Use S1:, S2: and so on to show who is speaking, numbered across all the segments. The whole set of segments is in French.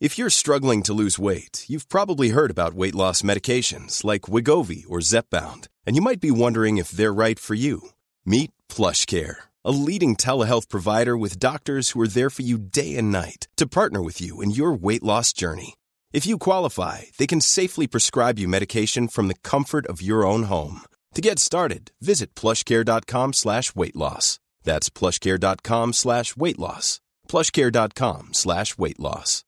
S1: If you're struggling to lose weight, you've probably heard about weight loss medications like Wegovy or Zepbound, and you might be wondering if they're right for you. Meet PlushCare, a leading telehealth provider with doctors who are there for you day and night to partner with you in your weight loss journey. If you qualify, they can safely prescribe you medication from the comfort of your own home. To get started, visit plushcare.com/weightloss. That's plushcare.com/weightloss. plushcare.com/weightloss.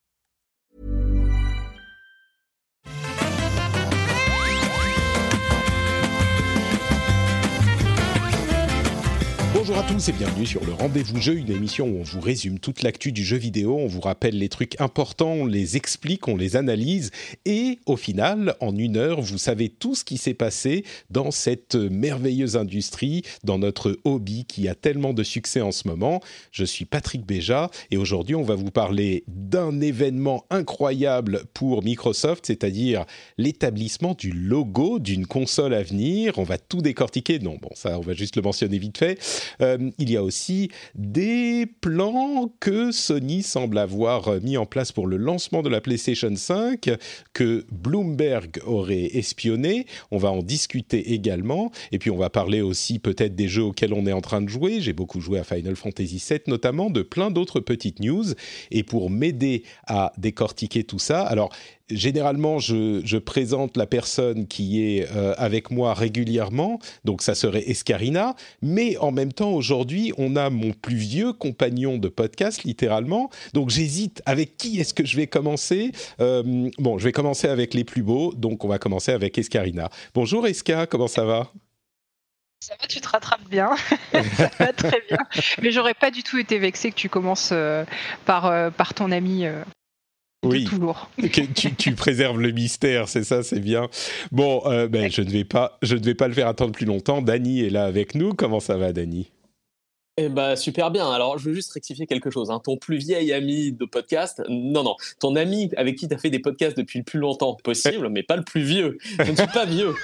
S2: Bonjour à tous et bienvenue sur le Rendez-vous Jeu, une émission où on vous résume toute l'actu du jeu vidéo, on vous rappelle les trucs importants, on les explique, on les analyse et au final, en 1 heure, vous savez tout ce qui s'est passé dans cette merveilleuse industrie, dans notre hobby qui a tellement de succès en ce moment. Je suis Patrick Béja et aujourd'hui, on va vous parler d'un événement incroyable pour Microsoft, c'est-à-dire l'établissement du logo d'une console à venir. On va tout décortiquer. Non, bon, ça, on va juste le mentionner vite fait. Il y a aussi des plans que Sony semble avoir mis en place pour le lancement de la PlayStation 5, que Bloomberg aurait espionné. On va en discuter également. Et puis, on va parler aussi peut-être des jeux auxquels on est en train de jouer. J'ai beaucoup joué à Final Fantasy VII notamment, de plein d'autres petites news. Et pour m'aider à décortiquer tout ça, alors, généralement, je présente la personne qui est avec moi régulièrement, donc ça serait Escarina, mais en même temps, aujourd'hui, on a mon plus vieux compagnon de podcast, littéralement, donc j'hésite avec qui est-ce que je vais commencer. Bon, je vais commencer avec les plus beaux, donc on va commencer avec Escarina. Bonjour Esca, comment ça va ?
S3: Ça va, tu te rattrapes bien, ça va très bien, mais j'aurais pas du tout été vexée que tu commences par ton ami.
S2: Oui,
S3: toujours.
S2: tu préserves le mystère, c'est ça, c'est bien. Bon, je ne vais pas le faire attendre plus longtemps. Dany est là avec nous. Comment ça va, Dany ?
S4: Eh ben, super bien. Alors, je veux juste rectifier quelque chose. Ton plus vieil ami de podcast, non, ton ami avec qui tu as fait des podcasts depuis le plus longtemps possible, mais pas le plus vieux. Je ne suis pas vieux.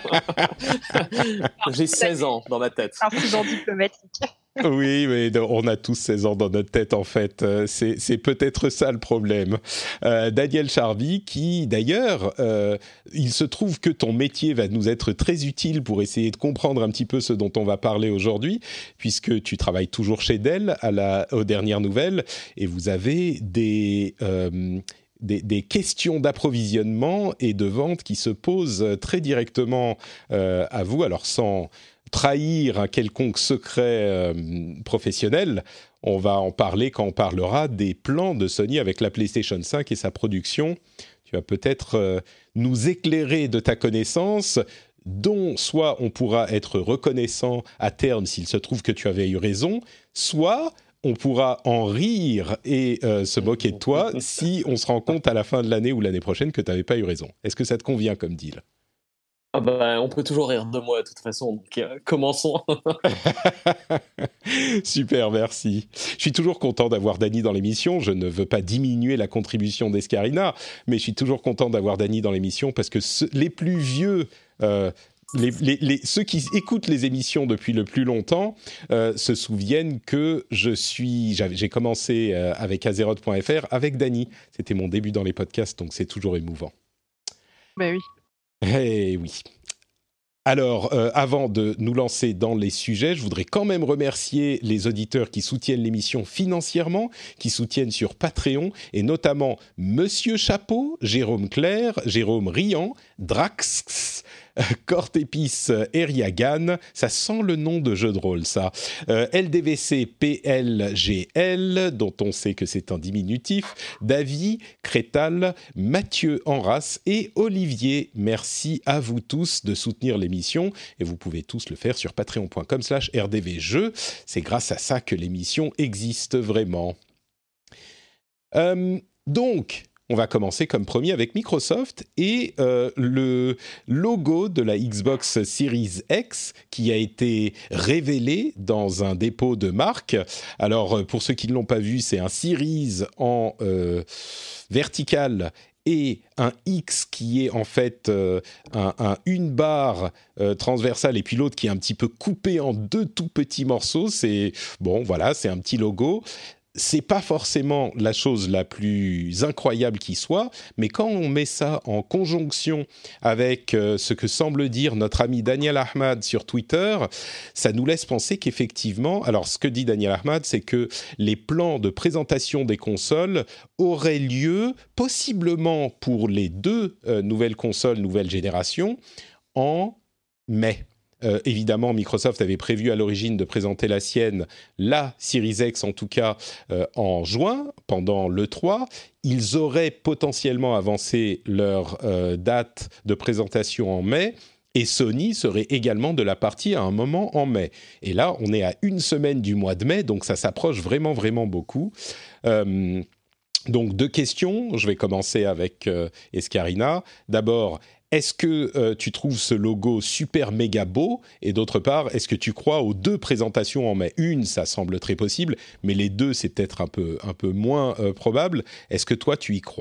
S4: J'ai 16 ans dans ma tête.
S3: Incident diplomatique.
S2: Oui, mais on a tous 16 ans dans notre tête, en fait. C'est peut-être ça le problème. Daniel Charby, qui, d'ailleurs, il se trouve que ton métier va nous être très utile pour essayer de comprendre un petit peu ce dont on va parler aujourd'hui, puisque tu travailles toujours chez Dell aux dernières nouvelles, et vous avez des questions d'approvisionnement et de vente qui se posent très directement à vous, alors sans trahir un quelconque secret professionnel. On va en parler quand on parlera des plans de Sony avec la PlayStation 5 et sa production. Tu vas peut-être nous éclairer de ta connaissance, dont soit on pourra être reconnaissant à terme s'il se trouve que tu avais eu raison, soit on pourra en rire et se moquer de toi si on se rend compte à la fin de l'année ou l'année prochaine que tu n'avais pas eu raison. Est-ce que ça te convient comme deal ?
S4: On peut toujours rire de moi de toute façon, donc commençons.
S2: Super, merci. Je suis toujours content d'avoir Dany dans l'émission. Je ne veux pas diminuer la contribution d'Escarina, mais je suis toujours content d'avoir Dany dans l'émission parce que les plus vieux... ceux qui écoutent les émissions depuis le plus longtemps se souviennent que j'ai commencé avec Azeroth.fr avec Dany. C'était mon début dans les podcasts, donc c'est toujours émouvant.
S3: Ben oui.
S2: Eh oui. Alors, avant de nous lancer dans les sujets, je voudrais quand même remercier les auditeurs qui soutiennent l'émission financièrement, qui soutiennent sur Patreon, et notamment Monsieur Chapeau, Jérôme Claire, Jérôme Riant, Drax, Cortépice Eriagan, ça sent le nom de jeu de rôle, ça. LDVC PLGL, dont on sait que c'est un diminutif, Davy, Crétal, Mathieu Enras et Olivier. Merci à vous tous de soutenir l'émission et vous pouvez tous le faire sur patreon.com/rdvjeux. C'est grâce à ça que l'émission existe vraiment. Donc... on va commencer comme premier avec Microsoft et le logo de la Xbox Series X qui a été révélé dans un dépôt de marque. Alors, pour ceux qui ne l'ont pas vu, c'est un Series en vertical et un X qui est en fait une barre transversale et puis l'autre qui est un petit peu coupée en deux tout petits morceaux. C'est bon, voilà, c'est un petit logo. c'est pas forcément la chose la plus incroyable qui soit, mais quand on met ça en conjonction avec ce que semble dire notre ami Daniel Ahmad sur Twitter, ça nous laisse penser qu'effectivement, alors ce que dit Daniel Ahmad, c'est que les plans de présentation des consoles auraient lieu possiblement pour les deux nouvelles consoles, nouvelle génération, en mai. Évidemment, Microsoft avait prévu à l'origine de présenter la sienne, la Series X en tout cas, en juin, pendant l'E3. Ils auraient potentiellement avancé leur date de présentation en mai, et Sony serait également de la partie à un moment en mai. Et là, on est à une semaine du mois de mai, donc ça s'approche vraiment, vraiment beaucoup. Donc, deux questions. Je vais commencer avec Escarina. D'abord, est-ce que tu trouves ce logo super méga beau ? Et d'autre part, est-ce que tu crois aux deux présentations en mai ? Une, ça semble très possible, mais les deux, c'est peut-être un peu moins probable. Est-ce que toi, tu y crois ?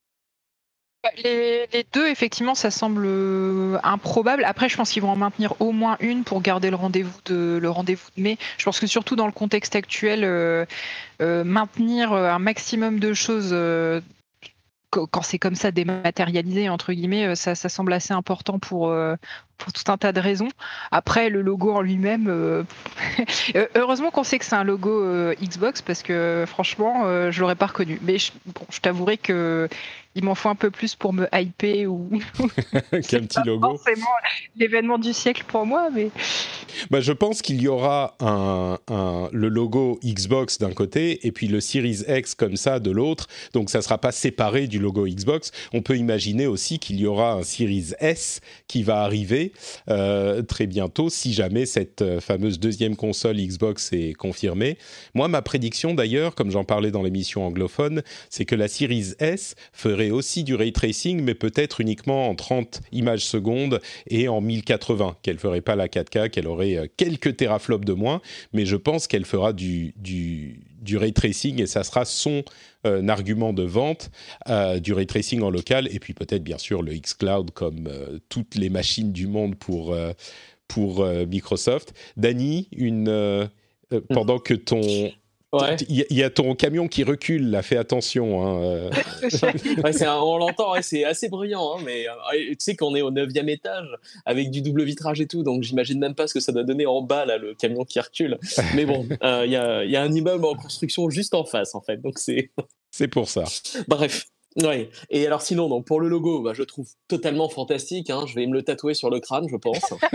S3: Les deux, effectivement, ça semble improbable. Après, je pense qu'ils vont en maintenir au moins une pour garder le rendez-vous de mai. Je pense que surtout dans le contexte actuel, maintenir un maximum de choses quand c'est comme ça dématérialisé, entre guillemets, ça semble assez important pour tout un tas de raisons. Après, le logo en lui-même, heureusement qu'on sait que c'est un logo Xbox, parce que franchement, je l'aurais pas reconnu. Mais je t'avouerai que il m'en faut un peu plus pour me hyper ou
S2: qu'un petit logo.
S3: Forcément l'événement du siècle pour moi, mais
S2: je pense qu'il y aura le logo Xbox d'un côté et puis le Series X comme ça de l'autre. Donc ça sera pas séparé du logo Xbox. On peut imaginer aussi qu'il y aura un Series S qui va arriver très bientôt, si jamais cette fameuse deuxième console Xbox est confirmée. Moi, ma prédiction d'ailleurs, comme j'en parlais dans l'émission anglophone, c'est que la Series S ferait aussi du ray tracing, mais peut-être uniquement en 30 images secondes et en 1080, qu'elle ferait pas la 4K, qu'elle aurait quelques teraflops de moins, mais je pense qu'elle fera du ray tracing et ça sera son argument de vente, du ray tracing en local, et puis peut-être bien sûr le xCloud comme toutes les machines du monde pour Microsoft. Dany, pendant que
S4: Ouais.
S2: Il y a ton camion qui recule, là, fais attention. Hein.
S4: On l'entend, c'est assez bruyant, hein, mais tu sais qu'on est au 9e étage avec du double vitrage et tout, donc j'imagine même pas ce que ça doit donner en bas, là, le camion qui recule. Mais bon, il y a un immeuble en construction juste en face, en fait, donc c'est...
S2: C'est pour ça.
S4: Bref. Ouais. Et alors sinon, donc pour le logo, je trouve totalement fantastique. Hein. Je vais me le tatouer sur le crâne, je pense.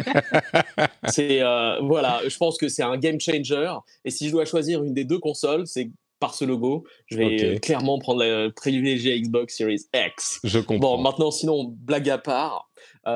S4: Voilà, je pense que c'est un game changer. Et si je dois choisir une des deux consoles, c'est par ce logo. Je vais clairement privilégier Xbox Series X.
S2: Je comprends.
S4: Bon, maintenant, sinon, blague à part,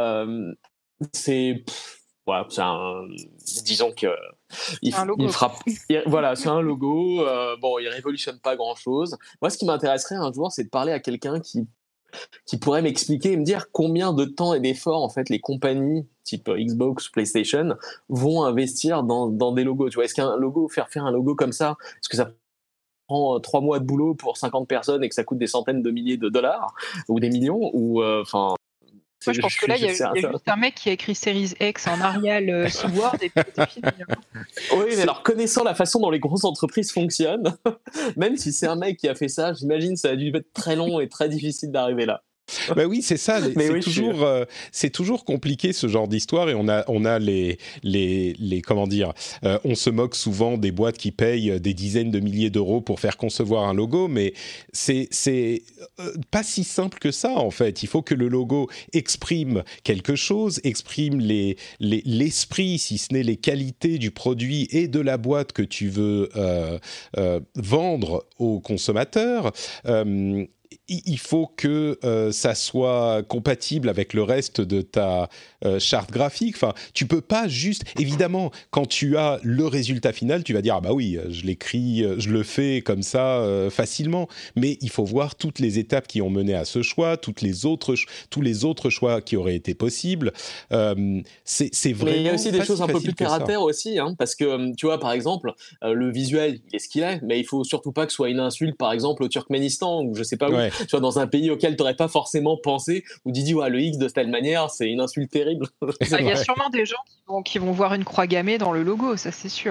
S4: voilà, disons que il frappe. Voilà, c'est un logo. Il révolutionne pas grand-chose. Moi, ce qui m'intéresserait un jour, c'est de parler à quelqu'un qui pourrait m'expliquer et me dire combien de temps et d'efforts en fait les compagnies type Xbox, PlayStation vont investir dans des logos. Tu vois, est-ce qu'un logo, faire un logo comme ça, est-ce que ça prend 3 mois de boulot pour 50 personnes et que ça coûte des centaines de milliers de dollars ou des millions ou
S3: Moi, je pense que là, il y a juste un mec qui a écrit Series X en Arial sous Word et puis c'est fini.
S4: Oui, mais alors, connaissant la façon dont les grosses entreprises fonctionnent, même si c'est un mec qui a fait ça, j'imagine que ça a dû être très long et très difficile d'arriver là.
S2: Oui, c'est ça. C'est toujours compliqué ce genre d'histoire et on a les comment dire. On se moque souvent des boîtes qui payent des dizaines de milliers d'euros pour faire concevoir un logo, mais c'est pas si simple que ça en fait. Il faut que le logo exprime quelque chose, exprime l'esprit, si ce n'est les qualités du produit et de la boîte que tu veux vendre aux consommateurs. Il faut que ça soit compatible avec le reste de ta charte graphique. Enfin, tu peux pas juste... Évidemment, quand tu as le résultat final, tu vas dire « Ah bah oui, je l'écris, je le fais comme ça facilement. » Mais il faut voir toutes les étapes qui ont mené à ce choix, tous les autres choix qui auraient été possibles. C'est vraiment...
S4: Mais il y a aussi des choses un peu plus terre à terre aussi, hein, parce que, tu vois, par exemple, le visuel, il est ce qu'il est, mais il faut surtout pas que ce soit une insulte, par exemple, au Turkménistan, ou je sais pas où. Ouais. Tu vois, dans un pays auquel tu n'aurais pas forcément pensé, où tu dis le X de telle manière, c'est une insulte terrible.
S3: Il y a sûrement des gens qui vont voir une croix gammée dans le logo, ça c'est sûr. Hein.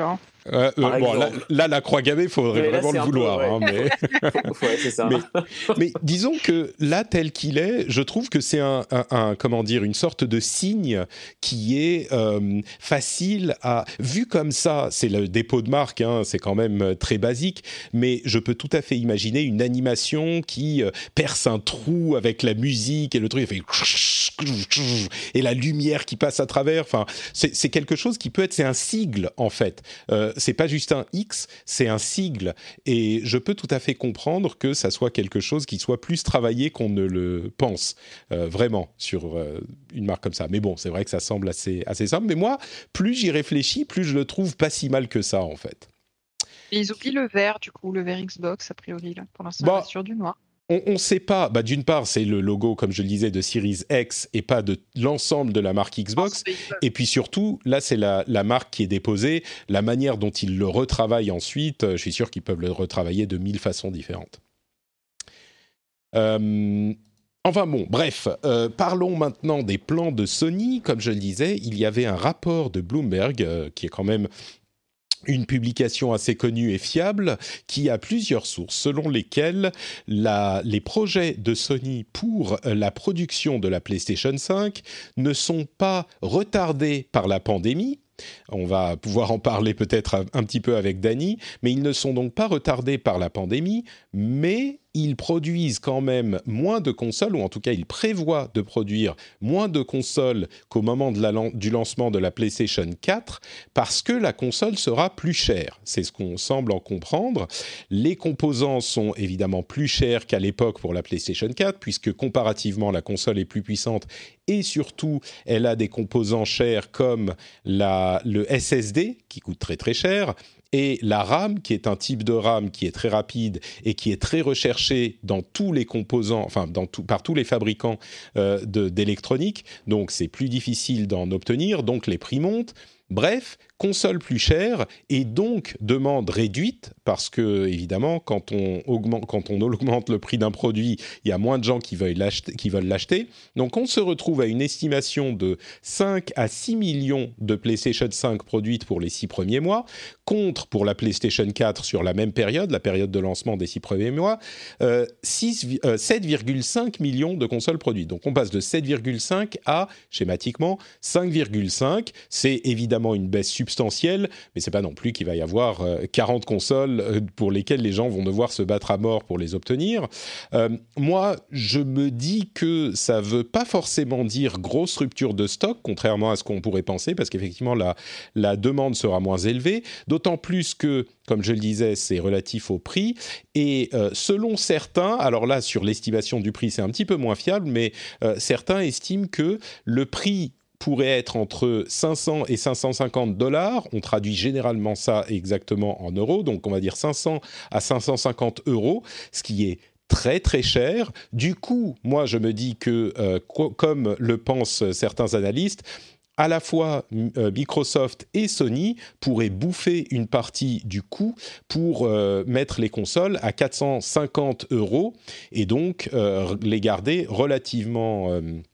S2: Bon, là, la croix gammée, il faudrait vraiment le vouloir.
S4: Ouais, c'est ça.
S2: Mais disons que là, tel qu'il est, je trouve que c'est une sorte de signe qui est facile à... Vu comme ça, c'est le dépôt de marque, c'est quand même très basique, mais je peux tout à fait imaginer une animation qui perce un trou avec la musique et le truc, il fait... et la lumière qui passe à travers. Enfin, c'est quelque chose qui peut être... C'est un sigle, en fait. C'est pas juste un X, c'est un sigle. Et je peux tout à fait comprendre que ça soit quelque chose qui soit plus travaillé qu'on ne le pense, vraiment, sur une marque comme ça. Mais bon, c'est vrai que ça semble assez simple. Mais moi, plus j'y réfléchis, plus je le trouve pas si mal que ça, en fait.
S3: Et ils oublient le vert, du coup, le vert Xbox, a priori, là. Pour l'instant, on est sur du noir.
S2: On ne sait pas. D'une part, c'est le logo, comme je le disais, de Series X et pas de l'ensemble de la marque Xbox. Et puis surtout, là, c'est la marque qui est déposée. La manière dont ils le retravaillent ensuite, je suis sûr qu'ils peuvent le retravailler de 1000 façons différentes. Enfin bon, bref, parlons maintenant des plans de Sony. Comme je le disais, il y avait un rapport de Bloomberg, qui est quand même une publication assez connue et fiable, qui a plusieurs sources, selon lesquelles les projets de Sony pour la production de la PlayStation 5 ne sont pas retardés par la pandémie. On va pouvoir en parler peut-être un petit peu avec Dany, mais ils ne sont donc pas retardés par la pandémie, mais ils produisent quand même moins de consoles, ou en tout cas ils prévoient de produire moins de consoles qu'au moment du lancement de la PlayStation 4, parce que la console sera plus chère. C'est ce qu'on semble en comprendre. Les composants sont évidemment plus chers qu'à l'époque pour la PlayStation 4, puisque comparativement la console est plus puissante, et surtout elle a des composants chers comme le SSD, qui coûte très très cher, et la RAM, qui est un type de RAM qui est très rapide et qui est très recherché dans tous les composants, par tous les fabricants d'électronique. Donc c'est plus difficile d'en obtenir, donc les prix montent. Bref, console plus chère et donc demande réduite, parce que évidemment, quand on augmente le prix d'un produit, il y a moins de gens qui veulent l'acheter. Donc on se retrouve à une estimation de 5 à 6 millions de PlayStation 5 produites pour les 6 premiers mois, contre pour la PlayStation 4 sur la même période, la période de lancement des 6 premiers mois, 7,5 millions de consoles produites. Donc on passe de 7,5 à, schématiquement, 5,5. C'est évidemment une baisse substantielle, mais c'est pas non plus qu'il va y avoir 40 consoles pour lesquelles les gens vont devoir se battre à mort pour les obtenir. Moi, je me dis que ça veut pas forcément dire grosse rupture de stock, contrairement à ce qu'on pourrait penser, parce qu'effectivement la demande sera moins élevée, d'autant plus que, comme je le disais, c'est relatif au prix, et selon certains, alors là sur l'estimation du prix c'est un petit peu moins fiable, mais certains estiment que le prix pourrait être entre 500 et 550 $. On traduit généralement ça exactement en euros, donc on va dire 500 à 550 €, ce qui est très très cher. Du coup, moi je me dis que, comme le pensent certains analystes, à la fois Microsoft et Sony pourraient bouffer une partie du coût pour mettre les consoles à 450 € et donc les garder relativement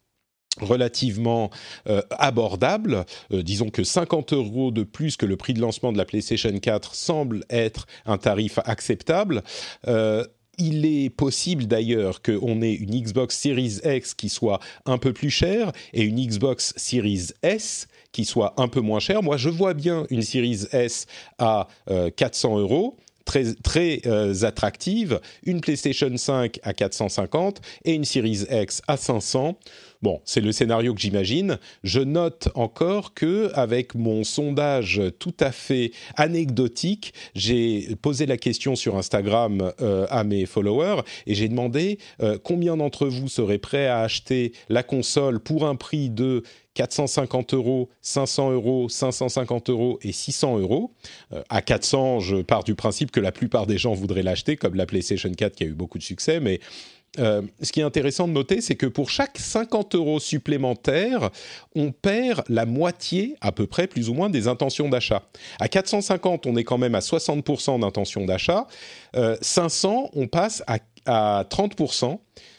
S2: abordable. Disons que 50 € de plus que le prix de lancement de la PlayStation 4 semble être un tarif acceptable. Il est possible d'ailleurs qu'on ait une Xbox Series X qui soit un peu plus chère et une Xbox Series S qui soit un peu moins chère. Moi, je vois bien une Series S à 400 €. Très, très attractive, une PlayStation 5 à 450 et une Series X à 500. Bon, c'est le scénario que j'imagine. Je note encore que, avec mon sondage tout à fait anecdotique, j'ai posé la question sur Instagram à mes followers et j'ai demandé combien d'entre vous seraient prêts à acheter la console pour un prix de 450 €, 500 €, 550 € et 600 €. À 400, je pars du principe que la plupart des gens voudraient l'acheter, comme la PlayStation 4 qui a eu beaucoup de succès, mais ce qui est intéressant de noter, c'est que pour chaque 50 € supplémentaires, on perd la moitié, à peu près, plus ou moins, des intentions d'achat. À 450, on est quand même à 60% d'intentions d'achat. 500, on passe à 30%.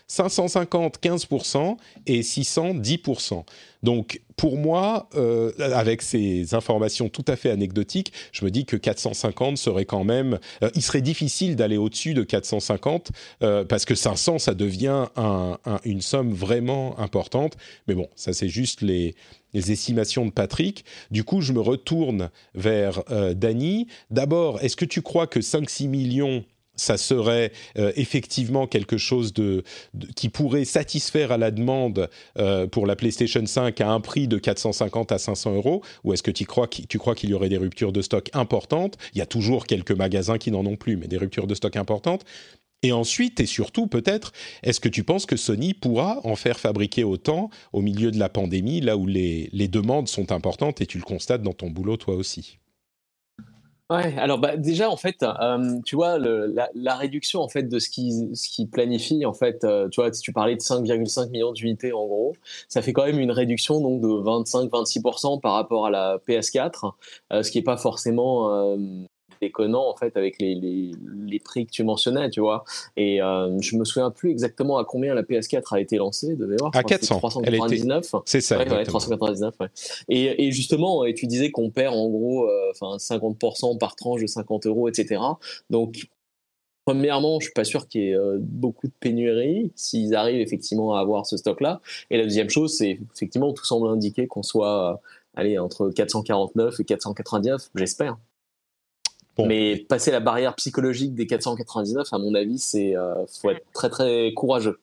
S2: 550, 15% et 600, 10%. Donc, pour moi, avec ces informations tout à fait anecdotiques, je me dis que 450 serait quand même... il serait difficile d'aller au-dessus de 450 parce que 500, ça devient une somme vraiment importante. Mais bon, ça, c'est juste les estimations de Patrick. Du coup, je me retourne vers Dany. D'abord, est-ce que tu crois que 5-6 millions... ça serait effectivement quelque chose qui pourrait satisfaire à la demande pour la PlayStation 5 à un prix de 450 à 500 €, ou est-ce que tu crois qu'il y aurait des ruptures de stock importantes ? Il y a toujours quelques magasins qui n'en ont plus, mais des ruptures de stock importantes. Et ensuite, et surtout peut-être, est-ce que tu penses que Sony pourra en faire fabriquer autant au milieu de la pandémie, là où les demandes sont importantes, et tu le constates dans ton boulot toi aussi ?
S4: Ouais, alors déjà en fait, tu vois la réduction en fait de ce qui planifie en fait, tu vois, si tu parlais de 5,5 millions d'unités en gros, ça fait quand même une réduction donc de 25-26% par rapport à la PS4, ce qui est pas forcément déconnant en fait avec les prix que tu mentionnais, tu vois. Et je me souviens plus exactement à combien la PS4 a été lancée, de mémoire.
S2: À 400.
S4: 399.
S2: C'est ça.
S4: Ouais, 399. Ouais. Et justement, tu disais qu'on perd en gros, 50% par tranche de 50 €, etc. Donc premièrement, je suis pas sûr qu'il y ait beaucoup de pénurie s'ils arrivent effectivement à avoir ce stock-là. Et la deuxième chose, c'est effectivement tout semble indiquer qu'on soit entre 449 et 499, j'espère. Bon. Mais passer la barrière psychologique des 499, à mon avis, faut être très très courageux.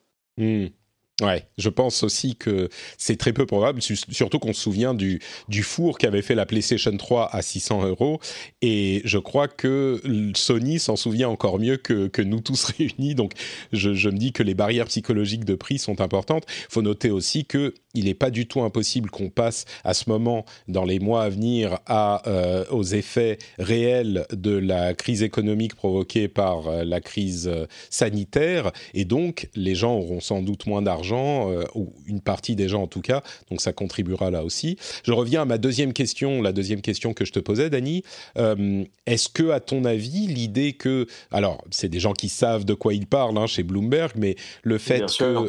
S2: Ouais, je pense aussi que c'est très peu probable, surtout qu'on se souvient du four qu'avait fait la PlayStation 3 à 600 €, et je crois que Sony s'en souvient encore mieux que nous tous réunis, donc je me dis que les barrières psychologiques de prix sont importantes. Il faut noter aussi qu'il n'est pas du tout impossible qu'on passe à ce moment, dans les mois à venir, aux effets réels de la crise économique provoquée par la crise sanitaire, et donc les gens auront sans doute moins d'argent, ou une partie des gens en tout cas, donc ça contribuera là aussi. Je reviens à la deuxième question que je te posais, Dany. Est-ce que, à ton avis, l'idée que... Alors, c'est des gens qui savent de quoi ils parlent chez Bloomberg, mais le fait que...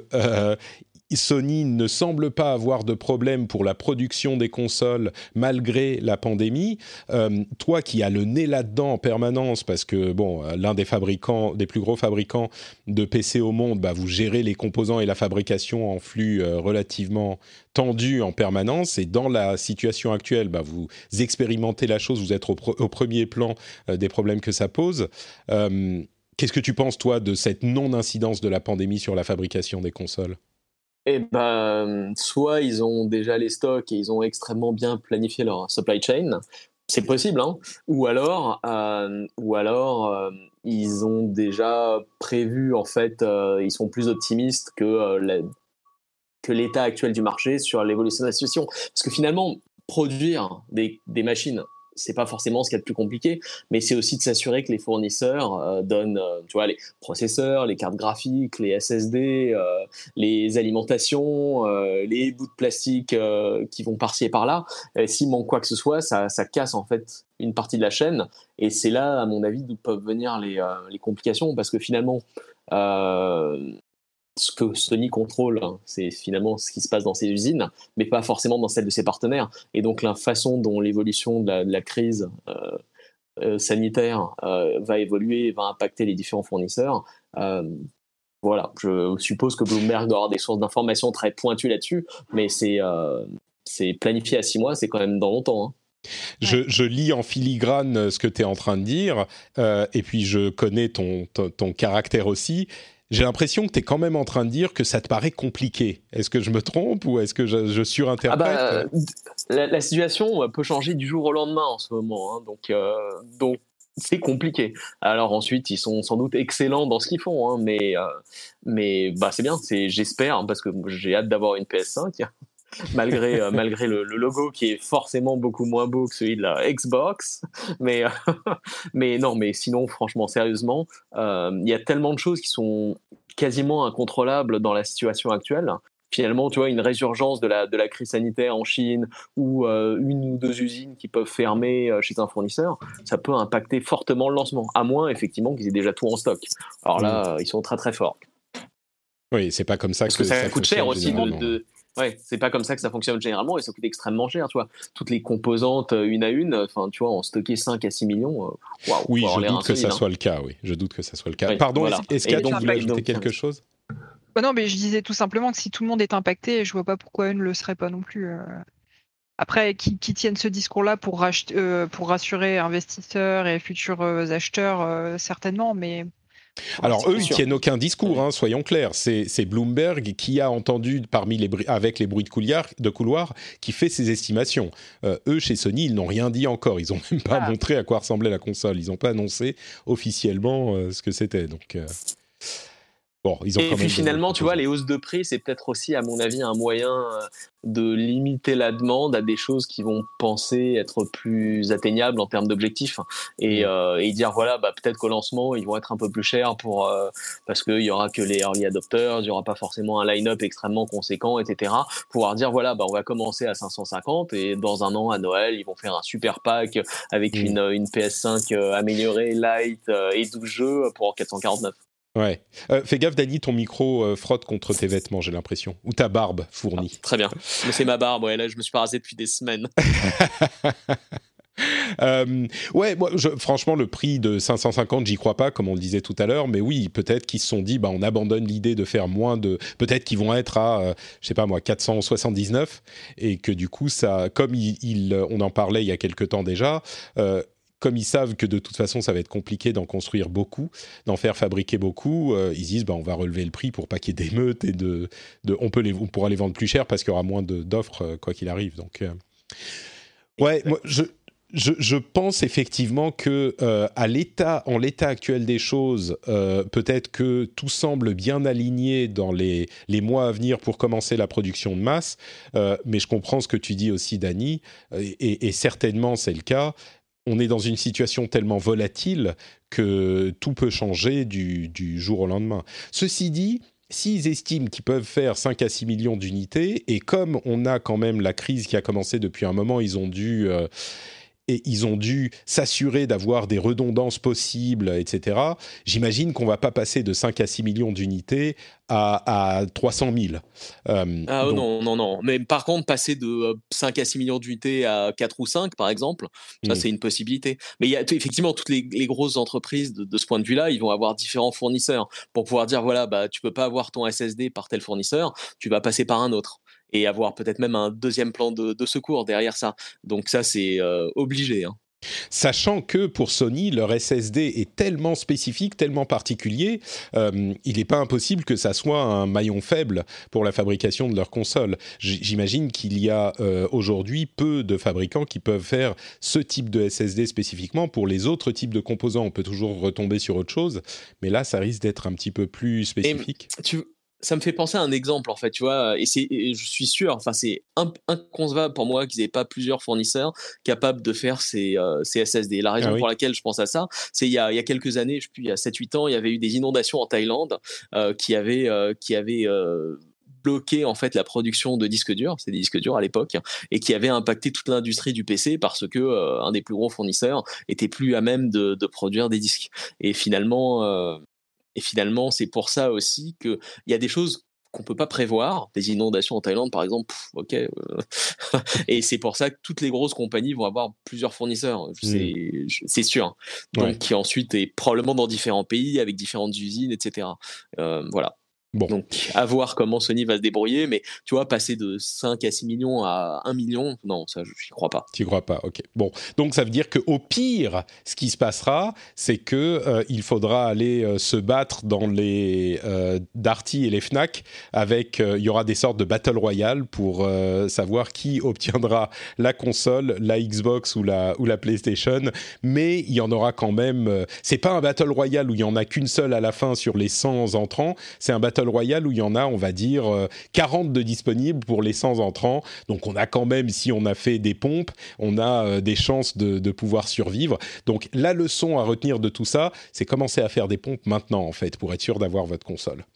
S2: Sony ne semble pas avoir de problème pour la production des consoles malgré la pandémie. Toi qui as le nez là-dedans en permanence, parce que l'un des plus gros fabricants de PC au monde, vous gérez les composants et la fabrication en flux relativement tendu en permanence, et dans la situation actuelle, vous expérimentez la chose, vous êtes au premier plan des problèmes que ça pose. Qu'est-ce que tu penses, toi, de cette non-incidence de la pandémie sur la fabrication des consoles ?
S4: Soit ils ont déjà les stocks et ils ont extrêmement bien planifié leur supply chain, c'est possible, hein. Ou alors ils ont déjà prévu, en fait, ils sont plus optimistes que l'état actuel du marché sur l'évolution de la situation. Parce que finalement, produire des machines, c'est pas forcément ce qu'il y a de plus compliqué, mais c'est aussi de s'assurer que les fournisseurs donnent, les processeurs, les cartes graphiques, les SSD, les alimentations, les bouts de plastique qui vont par-ci et par-là. S'il manque quoi que ce soit, ça casse en fait une partie de la chaîne, et c'est là, à mon avis, d'où peuvent venir les complications, parce que finalement, ce que Sony contrôle, c'est finalement ce qui se passe dans ses usines, mais pas forcément dans celle de ses partenaires. Et donc la façon dont l'évolution de la crise sanitaire va évoluer, va impacter les différents fournisseurs, voilà. Je suppose que Bloomberg doit avoir des sources d'informations très pointues là-dessus, mais c'est planifié à 6 mois, c'est quand même dans longtemps, hein.
S2: Je lis en filigrane ce que tu es en train de dire, et puis je connais ton caractère aussi. J'ai l'impression que tu es quand même en train de dire que ça te paraît compliqué. Est-ce que je me trompe, ou est-ce que je surinterprète ?
S4: La situation peut changer du jour au lendemain en ce moment, hein, donc c'est compliqué. Alors ensuite, ils sont sans doute excellents dans ce qu'ils font, hein, mais c'est bien, j'espère, parce que j'ai hâte d'avoir une PS5. Malgré le logo qui est forcément beaucoup moins beau que celui de la Xbox, mais sinon, franchement, sérieusement, il y a tellement de choses qui sont quasiment incontrôlables dans la situation actuelle. Finalement, tu vois, une résurgence de la crise sanitaire en Chine, ou une ou deux usines qui peuvent fermer chez un fournisseur, ça peut impacter fortement le lancement, à moins effectivement qu'ils aient déjà tout en stock. Alors là, ils sont très très forts.
S2: Oui, c'est pas comme ça
S4: parce que ça coûte cher aussi
S2: Ouais,
S4: c'est pas comme ça que ça fonctionne généralement et ça coûte extrêmement cher, tu vois. Toutes les composantes une à une, enfin, tu vois, en stocker 5 à 6 millions, waouh.
S2: Oui, je doute que ça soit le cas, oui. Je doute que ça soit le cas.
S4: Oui,
S2: pardon,
S4: voilà.
S2: est-ce que tu voulais ajouter quelque chose ?
S3: Non, mais je disais tout simplement que si tout le monde est impacté, je vois pas pourquoi eux ne le seraient pas non plus. Après, qui tiennent ce discours-là pour rassurer investisseurs et futurs acheteurs, certainement, mais...
S2: Alors eux, ils tiennent aucun discours, soyons clairs. C'est Bloomberg qui a entendu avec les bruits de couloir qui fait ses estimations. Eux, chez Sony, ils n'ont rien dit encore. Ils n'ont même pas montré à quoi ressemblait la console. Ils n'ont pas annoncé officiellement ce que c'était. Donc... Bon, ils ont
S4: et puis finalement, tu vois, les hausses de prix, c'est peut-être aussi, à mon avis, un moyen de limiter la demande à des choses qui vont penser être plus atteignables en termes d'objectifs et dire voilà, peut-être qu'au lancement, ils vont être un peu plus chers parce qu'il y aura que les early adopters, il n'y aura pas forcément un line-up extrêmement conséquent, etc. Pouvoir dire voilà, on va commencer à 550 et dans un an à Noël, ils vont faire un super pack avec une PS5 améliorée, light et 12 jeux pour 449.
S2: Ouais. Fais gaffe, Dany, ton micro frotte contre tes vêtements, j'ai l'impression. Ou ta barbe fournie.
S4: Très bien. Mais c'est ma barbe, là, je me suis pas rasé depuis des semaines.
S2: Moi, franchement, le prix de 550, j'y crois pas, comme on le disait tout à l'heure. Mais oui, peut-être qu'ils se sont dit, on abandonne l'idée de faire moins de... Peut-être qu'ils vont être à, 479. Et que du coup, ça, comme on en parlait il y a quelque temps déjà... comme ils savent que de toute façon ça va être compliqué d'en construire beaucoup, d'en faire fabriquer beaucoup, ils disent on va relever le prix pour pas qu'il y ait d'émeutes et on pourra les vendre plus cher parce qu'il y aura moins d'offres quoi qu'il arrive. Donc moi je pense effectivement que en l'état actuel des choses, peut-être que tout semble bien aligné dans les mois à venir pour commencer la production de masse, mais je comprends ce que tu dis aussi, Dany, et certainement c'est le cas. On est dans une situation tellement volatile que tout peut changer du jour au lendemain. Ceci dit, s'ils estiment qu'ils peuvent faire 5 à 6 millions d'unités, et comme on a quand même la crise qui a commencé depuis un moment, ils ont dû s'assurer d'avoir des redondances possibles, etc. J'imagine qu'on ne va pas passer de 5 à 6 millions d'unités à 300 000.
S4: Non. Mais par contre, passer de 5 à 6 millions d'unités à 4 ou 5, par exemple, ça, c'est une possibilité. Mais il y a effectivement toutes les grosses entreprises de ce point de vue-là, ils vont avoir différents fournisseurs pour pouvoir dire, voilà, tu ne peux pas avoir ton SSD par tel fournisseur, tu vas passer par un autre. Et avoir peut-être même un deuxième plan de secours derrière ça. Donc ça, c'est obligé.
S2: Sachant que pour Sony, leur SSD est tellement spécifique, tellement particulier, il n'est pas impossible que ça soit un maillon faible pour la fabrication de leur console. J'imagine qu'il y a aujourd'hui peu de fabricants qui peuvent faire ce type de SSD spécifiquement. Pour les autres types de composants, on peut toujours retomber sur autre chose, mais là, ça risque d'être un petit peu plus spécifique.
S4: Ça me fait penser à un exemple, en fait, tu vois, et je suis sûr, c'est inconcevable pour moi qu'ils n'aient pas plusieurs fournisseurs capables de faire ces SSD. La raison pour laquelle je pense à ça, c'est il y a quelques années, je sais plus, il y a 7-8 ans, il y avait eu des inondations en Thaïlande qui avaient bloqué en fait la production de disques durs, c'est des disques durs à l'époque, et qui avait impacté toute l'industrie du PC parce que un des plus gros fournisseurs était plus à même de produire des disques. Et finalement, c'est pour ça aussi qu'il y a des choses qu'on ne peut pas prévoir, des inondations en Thaïlande par exemple, et c'est pour ça que toutes les grosses compagnies vont avoir plusieurs fournisseurs, c'est sûr. Donc qui ensuite est probablement dans différents pays, avec différentes usines, etc. Voilà. Bon. Donc, à voir comment Sony va se débrouiller, mais tu vois, passer de 5 à 6 millions à 1 million, non, ça, je n'y crois pas.
S2: Tu n'y crois pas, ok. Bon, donc ça veut dire qu'au pire, ce qui se passera, c'est qu'il faudra aller se battre dans les Darty et les Fnac, il y aura des sortes de Battle Royale pour savoir qui obtiendra la console, la Xbox ou la PlayStation, mais il y en aura quand même... c'est pas un Battle Royale où il n'y en a qu'une seule à la fin sur les 100 entrants, c'est un Battle Royale où il y en a, on va dire, 40 de disponibles pour les 100 entrants. Donc on a quand même, si on a fait des pompes, on a des chances de pouvoir survivre. Donc la leçon à retenir de tout ça, c'est commencer à faire des pompes maintenant, en fait, pour être sûr d'avoir votre console.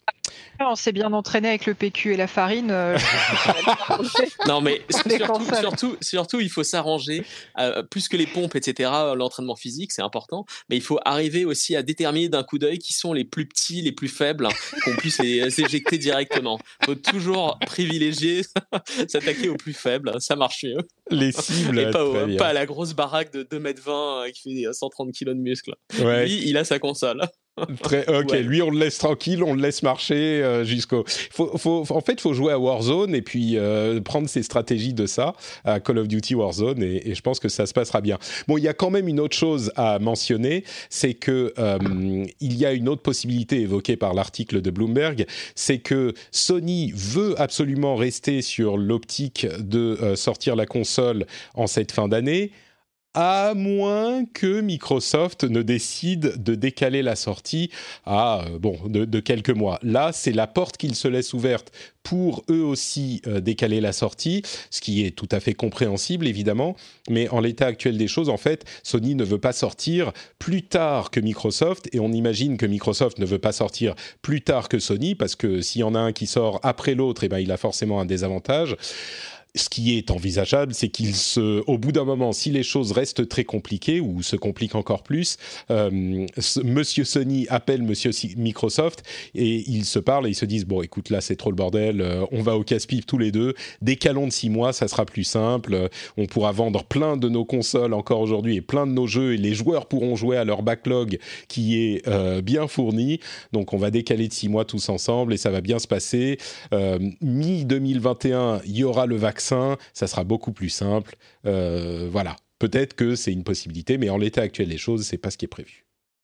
S3: On s'est bien entraîné avec le PQ et la farine.
S4: Non, mais surtout, il faut s'arranger. Plus que les pompes, etc., l'entraînement physique, c'est important. Mais il faut arriver aussi à déterminer d'un coup d'œil qui sont les plus petits, les plus faibles, qu'on puisse les éjecter directement. Il faut toujours privilégier, s'attaquer aux plus faibles. Ça marche mieux.
S2: Les cibles.
S4: Et pas à la grosse baraque de 2,20 m qui fait 130 kg de muscles.
S2: Ouais.
S4: Lui, il a sa console.
S2: Ok, ouais. Lui on le laisse tranquille, on le laisse marcher jusqu'au. En fait, il faut jouer à Warzone et puis prendre ses stratégies de ça à Call of Duty Warzone et je pense que ça se passera bien. Bon, il y a quand même une autre chose à mentionner, c'est que il y a une autre possibilité évoquée par l'article de Bloomberg, c'est que Sony veut absolument rester sur l'optique de sortir la console en cette fin d'année. À moins que Microsoft ne décide de décaler la sortie de quelques mois. Là, c'est la porte qu'ils se laissent ouverte pour eux aussi décaler la sortie, ce qui est tout à fait compréhensible évidemment, mais en l'état actuel des choses, en fait, Sony ne veut pas sortir plus tard que Microsoft, et on imagine que Microsoft ne veut pas sortir plus tard que Sony, parce que s'il y en a un qui sort après l'autre, il a forcément un désavantage. Ce qui est envisageable, c'est au bout d'un moment, si les choses restent très compliquées ou se compliquent encore plus, Monsieur Sony appelle Monsieur Microsoft et ils se parlent et ils se disent bon, écoute, là c'est trop le bordel, on va au casse-pipe tous les deux, décalons de 6 mois, ça sera plus simple, on pourra vendre plein de nos consoles encore aujourd'hui et plein de nos jeux et les joueurs pourront jouer à leur backlog qui est bien fourni, donc on va décaler de 6 mois tous ensemble et ça va bien se passer. Mi-2021, il y aura le vaccin. Ça sera beaucoup plus simple. Voilà. Peut-être que c'est une possibilité, mais en l'état actuel des choses, c'est pas ce qui est prévu.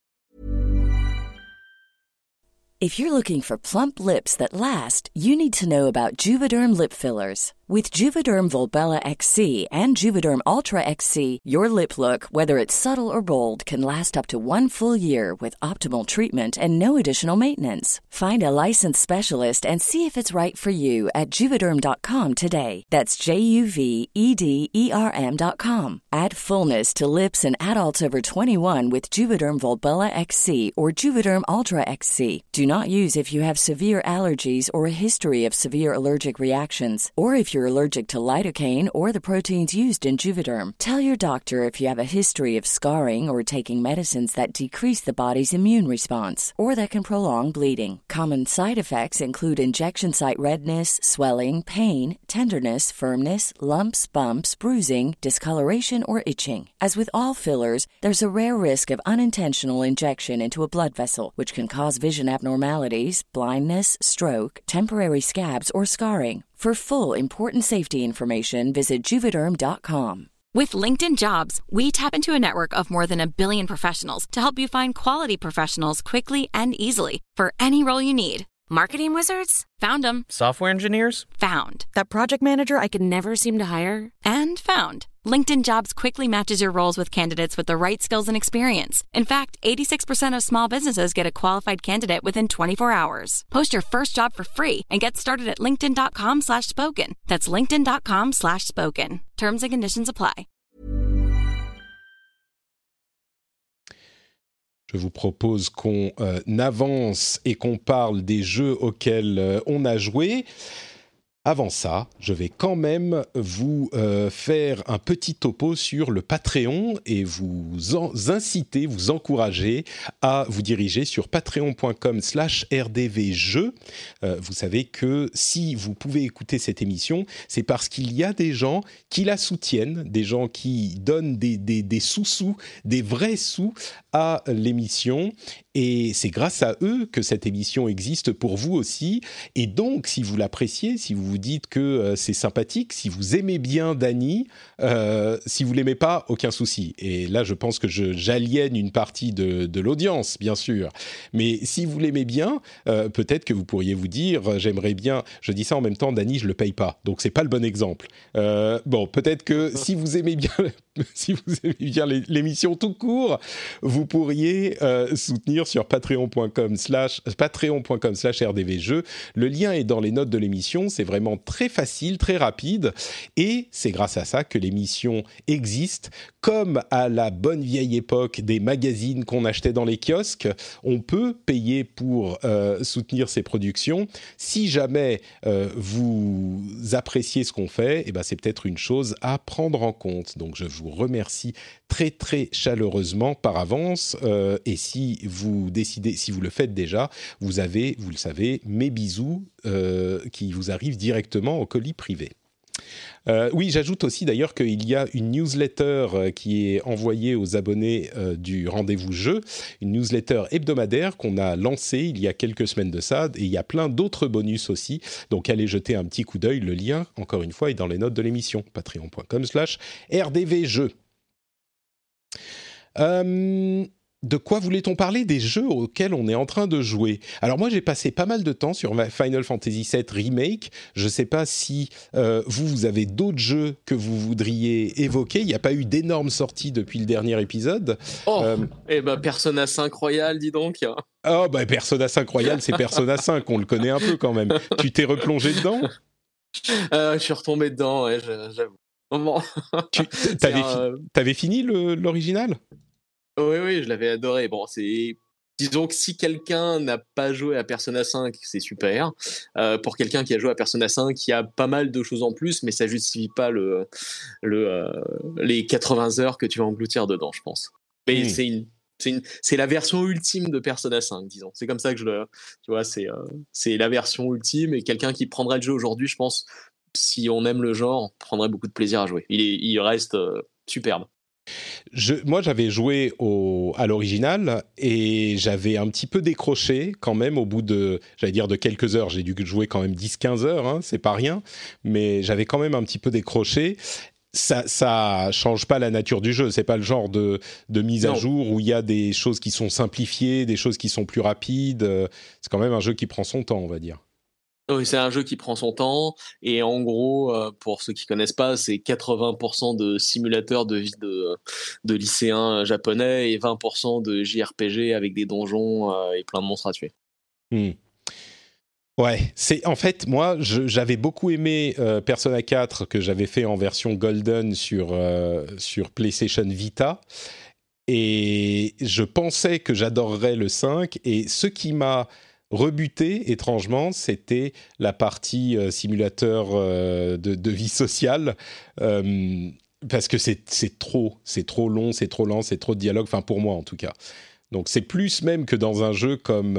S5: If you're looking for plump lips that last, you need to know about Juvederm lip fillers. With Juvederm Volbella XC and Juvederm Ultra XC, your lip look, whether it's subtle or bold, can last up to 1 full year with optimal treatment and no additional maintenance. Find a licensed specialist and see if it's right for you at Juvederm.com today. That's JUVEDERM.com. Add fullness to lips in adults over 21 with Juvederm Volbella XC or Juvederm Ultra XC. Do not use if you have severe allergies or a history of severe allergic reactions, or if you're allergic to lidocaine or the proteins used in Juvederm. Tell your doctor if you have a history of scarring or taking medicines that decrease the body's immune response or that can prolong bleeding. Common side effects include injection site redness, swelling, pain, tenderness, firmness, lumps, bumps, bruising, discoloration, or itching. As with all fillers, there's a rare risk of unintentional injection into a blood vessel, which can cause vision abnormalities, blindness, stroke, temporary scabs, or scarring. For full, important safety information, visit Juvederm.com.
S6: With LinkedIn Jobs, we tap into a network of more than 1 billion professionals to help you find quality professionals quickly and easily for any role you need. Marketing wizards? Found them.
S7: Software engineers?
S6: Found. That project manager I could never seem to hire? And found. LinkedIn Jobs quickly matches your roles with candidates with the right skills and experience. In fact, 86% of small businesses get a qualified candidate within 24 hours. Post your first job for free and get started at linkedin.com/spoken. That's linkedin.com/spoken. Terms and conditions apply.
S2: Je vous propose qu'on avance et qu'on parle des jeux auxquels on a joué. Avant ça, je vais quand même vous faire un petit topo sur le Patreon et vous inciter, vous encourager à vous diriger sur patreon.com/rdvjeux. Vous savez que si vous pouvez écouter cette émission, c'est parce qu'il y a des gens qui la soutiennent, des gens qui donnent des sous-sous, des vrais sous à l'émission. Et c'est grâce à eux que cette émission existe pour vous aussi. Et donc, si vous l'appréciez, si vous vous dites que c'est sympathique, si vous aimez bien Dany, si vous l'aimez pas, aucun souci. Et là, je pense que j'aliène une partie de l'audience, bien sûr. Mais si vous l'aimez bien, peut-être que vous pourriez vous dire, j'aimerais bien... Je dis ça en même temps, Dany, je le paye pas. Donc, c'est pas le bon exemple. Bon, peut-être que si vous aimez bien... Si vous aimez bien l'émission tout court, vous pourriez soutenir sur patreon.com/rdvjeux. Le lien est dans les notes de l'émission. C'est vraiment très facile, très rapide. Et c'est grâce à ça que l'émission existe. comme à la bonne vieille époque des magazines qu'on achetait dans les kiosques, on peut payer pour soutenir ces productions. Si jamais vous appréciez ce qu'on fait, eh ben, c'est peut-être une chose à prendre en compte. Donc je vous remercie très très chaleureusement par avance. Et si vous décidez, si vous le faites déjà, vous avez, vous le savez, mes bisous qui vous arrivent directement au colis privé. Oui, j'ajoute aussi d'ailleurs qu'il y a une newsletter qui est envoyée aux abonnés du Rendez-vous Jeu, une newsletter hebdomadaire qu'on a lancée il y a quelques semaines de ça, et il y a plein d'autres bonus aussi, donc allez jeter un petit coup d'œil, le lien, encore une fois, est dans les notes de l'émission, patreon.com/rdvjeux. De quoi voulait-on parler? Des jeux auxquels on est en train de jouer. Alors moi, j'ai passé pas mal de temps sur Final Fantasy VII Remake. Je ne sais pas si vous avez d'autres jeux que vous voudriez évoquer. Il n'y a pas eu d'énormes sorties depuis le dernier épisode.
S4: Persona 5 Royal, dis donc.
S2: Oh, Persona 5 Royal, c'est Persona 5, on le connaît un peu quand même. Tu t'es replongé dedans?
S4: Je suis retombé dedans, ouais, j'avoue. Bon.
S2: T'avais fini l'original?
S4: Oui, je l'avais adoré. Bon, disons que si quelqu'un n'a pas joué à Persona 5, c'est super. Pour quelqu'un qui a joué à Persona 5, il y a pas mal de choses en plus, mais ça justifie pas les 80 heures que tu vas engloutir dedans, je pense. Mais c'est la version ultime de Persona 5, disons. C'est comme ça que tu vois, c'est la version ultime, et quelqu'un qui prendrait le jeu aujourd'hui, je pense, si on aime le genre, prendrait beaucoup de plaisir à jouer. Il reste superbe.
S2: Moi, j'avais joué à l'original et j'avais un petit peu décroché quand même au bout de quelques heures. J'ai dû jouer quand même 10-15 heures, hein, c'est pas rien, mais j'avais quand même un petit peu décroché. Ça change pas la nature du jeu, c'est pas le genre de mise à jour où il y a des choses qui sont simplifiées, des choses qui sont plus rapides. C'est quand même un jeu qui prend son temps, on va dire.
S4: Oui, c'est un jeu qui prend son temps, et en gros, pour ceux qui connaissent pas, c'est 80% de simulateurs de vie de lycéens japonais et 20% de JRPG avec des donjons et plein de monstres à tuer.
S2: Ouais, en fait, moi, j'avais beaucoup aimé Persona 4 que j'avais fait en version Golden sur PlayStation Vita, et je pensais que j'adorerais le 5, et ce qui m'a rebuté, étrangement, c'était la partie simulateur de vie sociale, parce que c'est trop long, c'est trop lent, c'est trop de dialogue, enfin pour moi en tout cas. Donc c'est plus même que dans un jeu comme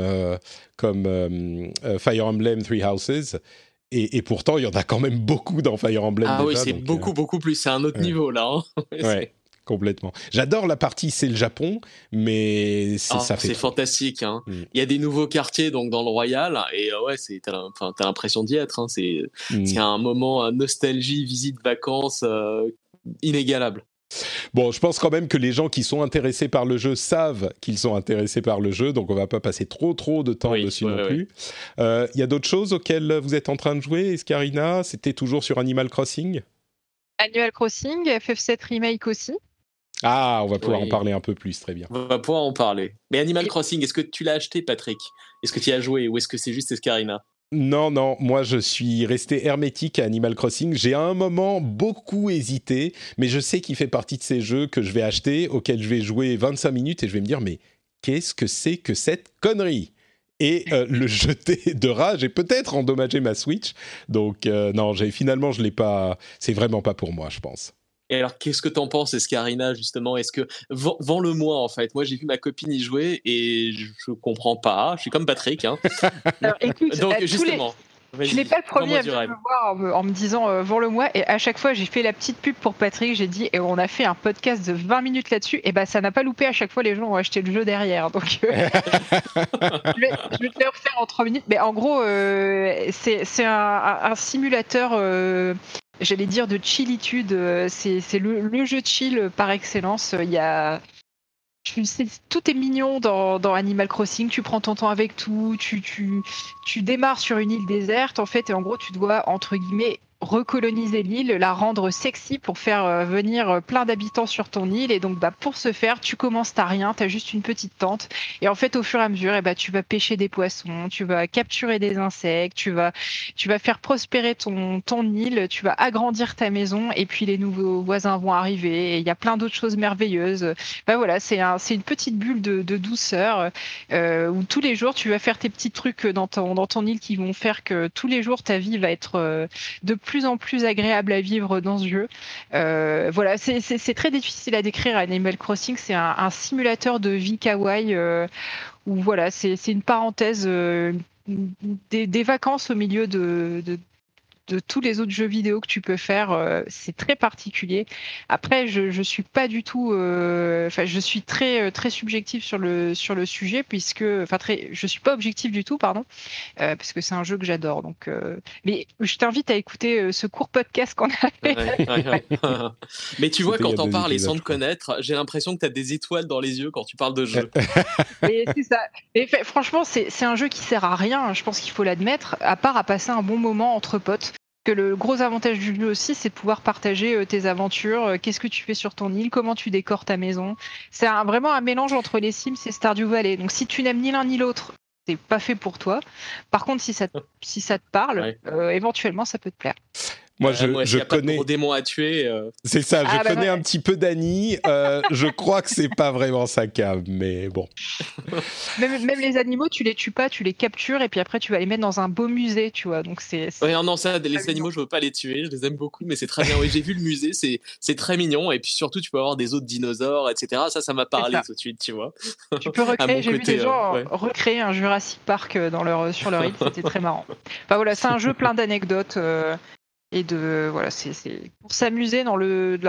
S2: Fire Emblem Three Houses, et pourtant il y en a quand même beaucoup dans Fire Emblem.
S4: Ah déjà, oui, c'est donc, beaucoup plus, c'est un autre niveau là. Hein.
S2: Ouais. Complètement. J'adore la partie c'est le Japon, mais ça fait.
S4: C'est fantastique. Hein. Il y a des nouveaux quartiers donc dans le Royal, et t'as l'impression d'y être. Hein. C'est un moment nostalgie, visite, vacances inégalable.
S2: Bon, je pense quand même que les gens qui sont intéressés par le jeu savent qu'ils sont intéressés par le jeu, donc on va pas passer trop de temps dessus non plus. Il y a d'autres choses auxquelles vous êtes en train de jouer, Escarina? C'était toujours sur Animal Crossing?
S3: Animal Crossing, FF7 Remake aussi.
S2: Ah, on va pouvoir en parler un peu plus, très bien.
S4: On va pouvoir en parler. Mais Animal Crossing, est-ce que tu l'as acheté, Patrick? Est-ce que tu y as joué, ou est-ce que c'est juste Escarina?
S2: Non, moi je suis resté hermétique à Animal Crossing. J'ai à un moment beaucoup hésité, mais je sais qu'il fait partie de ces jeux que je vais acheter, auxquels je vais jouer 25 minutes et je vais me dire, mais qu'est-ce que c'est que cette connerie? Et le jeter de rage et peut-être endommager ma Switch. Donc non, finalement je l'ai pas. C'est vraiment pas pour moi, je pense.
S4: Et alors, qu'est-ce que t'en penses, Escarina, justement? Est-ce que vends-le-moi, en fait. Moi, j'ai vu ma copine y jouer et je comprends pas. Je suis comme Patrick. Hein.
S3: Alors, écoute,
S4: donc justement.
S3: Je n'ai pas le premier à venir me voir en me disant vends-le-moi, et à chaque fois j'ai fait la petite pub pour Patrick, j'ai dit, et on a fait un podcast de 20 minutes là-dessus, et ça n'a pas loupé, à chaque fois les gens ont acheté le jeu derrière, donc je vais te le refaire en 3 minutes, mais en gros c'est un simulateur, j'allais dire de chillitude, c'est le jeu de chill par excellence. Tout est mignon dans Animal Crossing, tu prends ton temps avec tout, tu démarres sur une île déserte en fait, et en gros tu dois entre guillemets recoloniser l'île, la rendre sexy pour faire venir plein d'habitants sur ton île. Et donc, pour ce faire, tu commences, t'as rien, t'as juste une petite tente. Et en fait, au fur et à mesure, tu vas pêcher des poissons, tu vas capturer des insectes, tu vas faire prospérer ton île, tu vas agrandir ta maison. Et puis, les nouveaux voisins vont arriver. Et il y a plein d'autres choses merveilleuses. Voilà, c'est une petite bulle de douceur où tous les jours, tu vas faire tes petits trucs dans ton île qui vont faire que tous les jours, ta vie va être de plus en plus agréable à vivre dans ce jeu. Voilà, c'est très difficile à décrire. Animal Crossing, c'est un simulateur de vie kawaii où voilà, c'est une parenthèse, des vacances au milieu de tous les autres jeux vidéo que tu peux faire. C'est très particulier. Après, je suis pas du tout, je suis très très subjectif sur le sujet puisque, je suis pas objectif du tout, pardon, parce que c'est un jeu que j'adore. Donc, mais je t'invite à écouter ce court podcast qu'on a fait.
S4: Ouais. Mais tu vois, quand t'en parles et sans te connaître, j'ai l'impression que t'as des étoiles dans les yeux quand tu parles de jeu.
S3: Et c'est ça. Et franchement, c'est un jeu qui sert à rien. Je pense qu'il faut l'admettre, à part à passer un bon moment entre potes. Que le gros avantage du jeu aussi, c'est de pouvoir partager tes aventures, qu'est-ce que tu fais sur ton île, comment tu décores ta maison. C'est vraiment un mélange entre les Sims et Stardew Valley. Donc si tu n'aimes ni l'un ni l'autre, c'est pas fait pour toi. Par contre, si ça te parle, éventuellement, ça peut te plaire.
S2: Moi, je
S4: y a
S2: connais.
S4: Pas de gros démons à tuer.
S2: C'est ça, je connais un petit peu Dany. Je crois que c'est pas vraiment sa cave, mais bon.
S3: Même les animaux, tu les tues pas, tu les captures et puis après tu vas les mettre dans un beau musée, tu vois. Donc c'est.
S4: Ouais, non, ça, les animaux, je veux pas les tuer, je les aime beaucoup, mais c'est très bien. Oui, j'ai vu le musée, c'est très mignon et puis surtout tu peux avoir des autres dinosaures, etc. Ça m'a parlé tout de suite, tu vois.
S3: Tu peux recréer. J'ai vu des gens recréer un Jurassic Park sur leur île, c'était très marrant. Enfin voilà, c'est un jeu plein d'anecdotes. Et voilà, c'est pour s'amuser dans le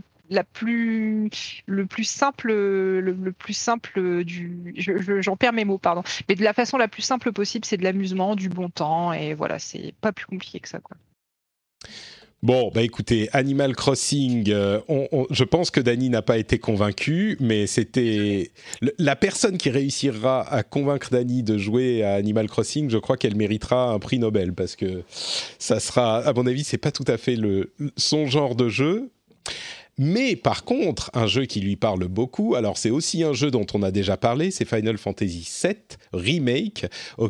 S3: plus simple j'en perds mes mots, pardon, mais de la façon la plus simple possible, c'est de l'amusement, du bon temps, et voilà, c'est pas plus compliqué que ça, quoi.
S2: Bon, écoutez, Animal Crossing, je pense que Dany n'a pas été convaincu, mais c'était la personne qui réussira à convaincre Dany de jouer à Animal Crossing, je crois qu'elle méritera un prix Nobel, parce que ça sera, à mon avis, c'est pas tout à fait son genre de jeu. Mais par contre, un jeu qui lui parle beaucoup, alors c'est aussi un jeu dont on a déjà parlé, c'est Final Fantasy VII Remake,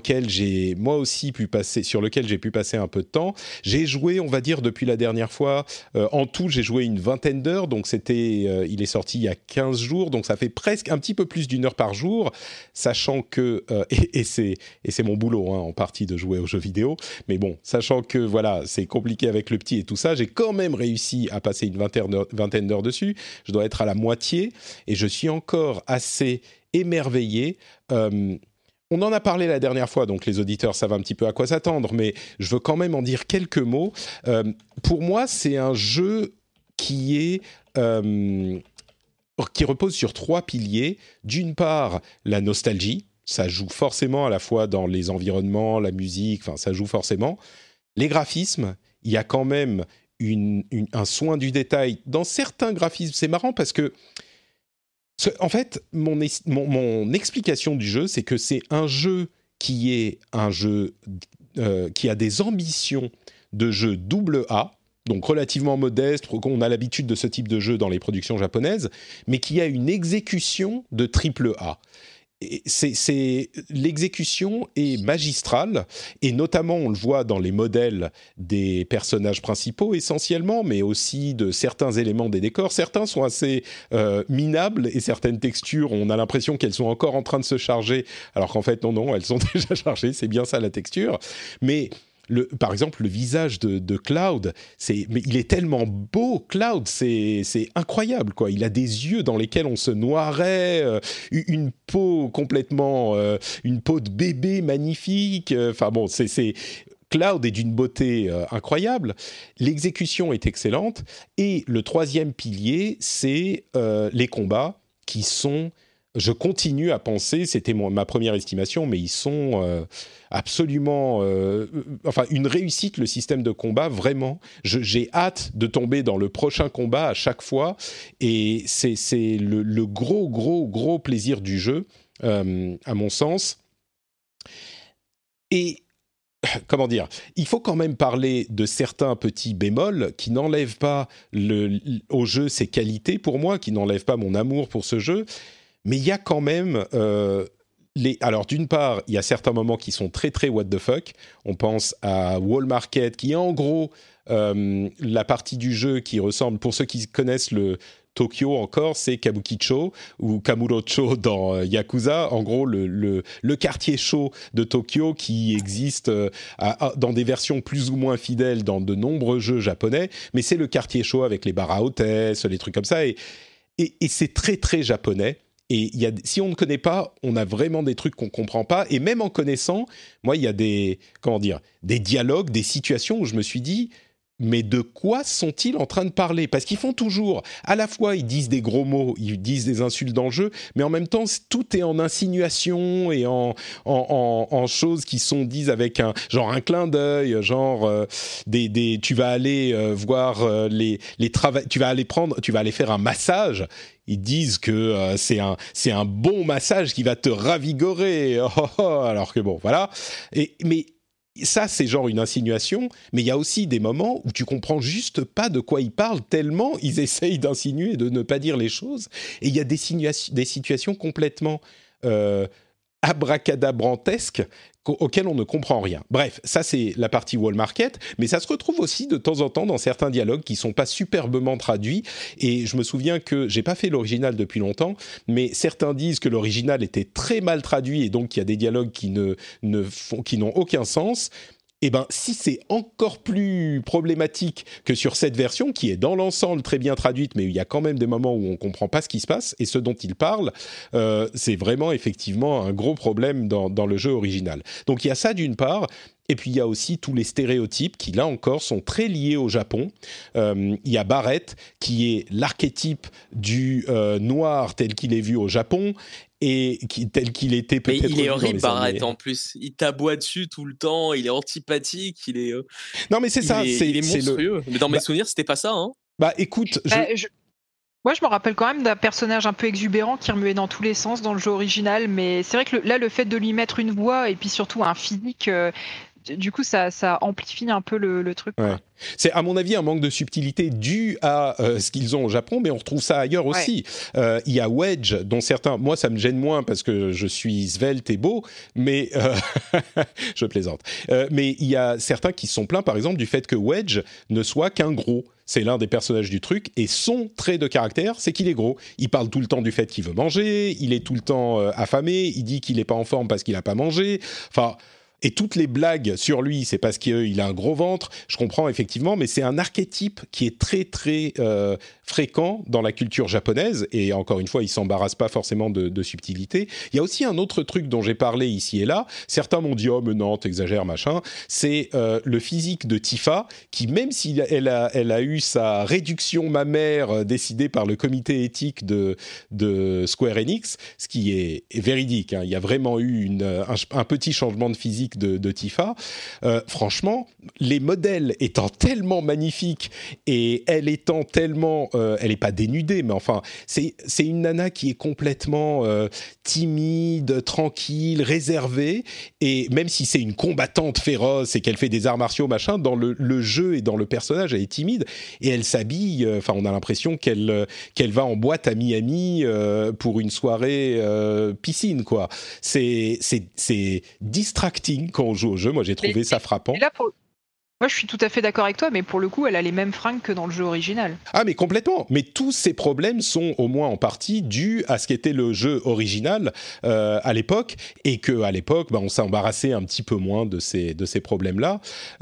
S2: sur lequel j'ai pu passer un peu de temps. J'ai joué, on va dire, depuis la dernière fois, en tout j'ai joué une vingtaine d'heures, donc il est sorti il y a 15 jours, donc ça fait presque un petit peu plus d'1 heure par jour, sachant que, et c'est mon boulot en partie de jouer aux jeux vidéo, mais bon, sachant que voilà, c'est compliqué avec le petit et tout ça, j'ai quand même réussi à passer une vingtaine d'heures dessus, je dois être à la moitié, et je suis encore assez émerveillé. On en a parlé la dernière fois, donc les auditeurs savent un petit peu à quoi s'attendre, mais je veux quand même en dire quelques mots. Pour moi, c'est un jeu qui repose sur 3 piliers. D'une part, la nostalgie, ça joue forcément à la fois dans les environnements, la musique, enfin ça joue forcément. Les graphismes, il y a quand même un soin du détail dans certains graphismes. C'est marrant parce que, en fait, mon explication du jeu, c'est que c'est un jeu qui a des ambitions de jeu AA, donc relativement modeste, qu'on a l'habitude de ce type de jeu dans les productions japonaises, mais qui a une exécution de AAA. L'exécution est magistrale, et notamment on le voit dans les modèles des personnages principaux essentiellement, mais aussi de certains éléments des décors. Certains sont assez minables, et certaines textures, on a l'impression qu'elles sont encore en train de se charger, alors qu'en fait non, elles sont déjà chargées, c'est bien ça la texture. Mais par exemple, le visage de Cloud, mais il est tellement beau, Cloud, c'est incroyable, quoi. Il a des yeux dans lesquels on se noirait, une peau complètement, une peau de bébé magnifique. Enfin bon, Cloud est d'une beauté incroyable. L'exécution est excellente. Et le 3e pilier, c'est les combats qui sont... Je continue à penser, c'était ma première estimation, mais ils sont absolument... une réussite, le système de combat, vraiment. J'ai hâte de tomber dans le prochain combat à chaque fois. Et c'est le gros plaisir du jeu, à mon sens. Et comment dire, il faut quand même parler de certains petits bémols qui n'enlèvent pas au jeu ses qualités pour moi, qui n'enlèvent pas mon amour pour ce jeu, mais il y a quand même... Alors d'une part, il y a certains moments qui sont très très what the fuck. On pense à Wall Market, qui est en gros la partie du jeu qui ressemble, pour ceux qui connaissent le Tokyo encore, c'est Kabukicho ou Kamurocho dans Yakuza. En gros, le quartier chaud de Tokyo qui existe dans des versions plus ou moins fidèles dans de nombreux jeux japonais. Mais c'est le quartier chaud avec les bars à hôtesse, les trucs comme ça. Et c'est très très japonais. Et si on ne connaît pas, on a vraiment des trucs qu'on ne comprend pas. Et même en connaissant, moi, il y a des dialogues, des situations où je me suis dit... Mais de quoi sont-ils en train de parler ? Parce qu'ils font toujours, à la fois ils disent des gros mots, ils disent des insultes dans le jeu, mais en même temps tout est en insinuation et en choses qui sont dites avec un clin d'œil, tu vas aller voir tu vas aller faire un massage. Ils disent que c'est un bon massage qui va te ravigorer, alors que bon, voilà. Mais ça, c'est genre une insinuation, mais il y a aussi des moments où tu comprends juste pas de quoi ils parlent, tellement ils essayent d'insinuer, de ne pas dire les choses. Et il y a des situations complètement abracadabrantesques auxquelles on ne comprend rien. Bref, ça c'est la partie Wall Market, mais ça se retrouve aussi de temps en temps dans certains dialogues qui sont pas superbement traduits, et je me souviens que j'ai pas fait l'original depuis longtemps, mais certains disent que l'original était très mal traduit, et donc il y a des dialogues qui n'ont aucun sens. Eh bien, si c'est encore plus problématique que sur cette version, qui est dans l'ensemble très bien traduite, mais il y a quand même des moments où on ne comprend pas ce qui se passe et ce dont il parle, c'est vraiment effectivement un gros problème dans le jeu original. Donc il y a ça d'une part, et puis il y a aussi tous les stéréotypes qui, là encore, sont très liés au Japon. Il y a Barrett, qui est l'archétype du noir tel qu'il est vu au Japon, et tel qu'il était peut-être.
S4: Mais il est horrible, Barrett, en plus. Il t'aboie dessus tout le temps, il est antipathique, il est.
S2: Non, mais c'est ça.
S4: Il est monstrueux. Mais dans mes souvenirs, c'était pas ça, hein.
S2: Bah, écoute.
S3: Moi, je me rappelle quand même d'un personnage un peu exubérant qui remuait dans tous les sens dans le jeu original, mais c'est vrai que là, le fait de lui mettre une voix et puis surtout un physique. Du coup, ça amplifie un peu le truc.
S2: Ouais. C'est, à mon avis, un manque de subtilité dû à ce qu'ils ont au Japon, mais on retrouve ça ailleurs aussi. Il y a Wedge, dont certains... Moi, ça me gêne moins parce que je suis svelte et beau, mais... je plaisante. Mais il y a certains qui se sont plaints, par exemple, du fait que Wedge ne soit qu'un gros. C'est l'un des personnages du truc, et son trait de caractère, c'est qu'il est gros. Il parle tout le temps du fait qu'il veut manger, il est tout le temps affamé, il dit qu'il n'est pas en forme parce qu'il n'a pas mangé. Enfin... Et toutes les blagues sur lui, c'est parce qu'il a un gros ventre, je comprends effectivement, mais c'est un archétype qui est très très fréquent dans la culture japonaise, et encore une fois, il ne s'embarrasse pas forcément de subtilité. Il y a aussi un autre truc dont j'ai parlé ici et là, certains m'ont dit « Oh mais non, t'exagères, machin », c'est le physique de Tifa, qui même si elle a eu sa réduction mammaire décidée par le comité éthique de Square Enix, ce qui est véridique, hein, il y a vraiment eu un petit changement de physique de Tifa. Franchement, les modèles étant tellement magnifiques et elle étant tellement... elle n'est pas dénudée, mais enfin, c'est une nana qui est complètement timide, tranquille, réservée, et même si c'est une combattante féroce et qu'elle fait des arts martiaux, machin, dans le jeu et dans le personnage, elle est timide, et elle s'habille, enfin, on a l'impression qu'elle va en boîte à Miami pour une soirée piscine, quoi. C'est distracting quand on joue au jeu. Moi, j'ai trouvé ça frappant.
S3: Là, moi, je suis tout à fait d'accord avec toi, mais pour le coup, elle a les mêmes fringues que dans le jeu original.
S2: Ah, mais complètement. Mais tous ces problèmes sont au moins en partie dus à ce qu'était le jeu original à l'époque, et qu'à l'époque, on s'est embarrassé un petit peu moins de ces problèmes-là.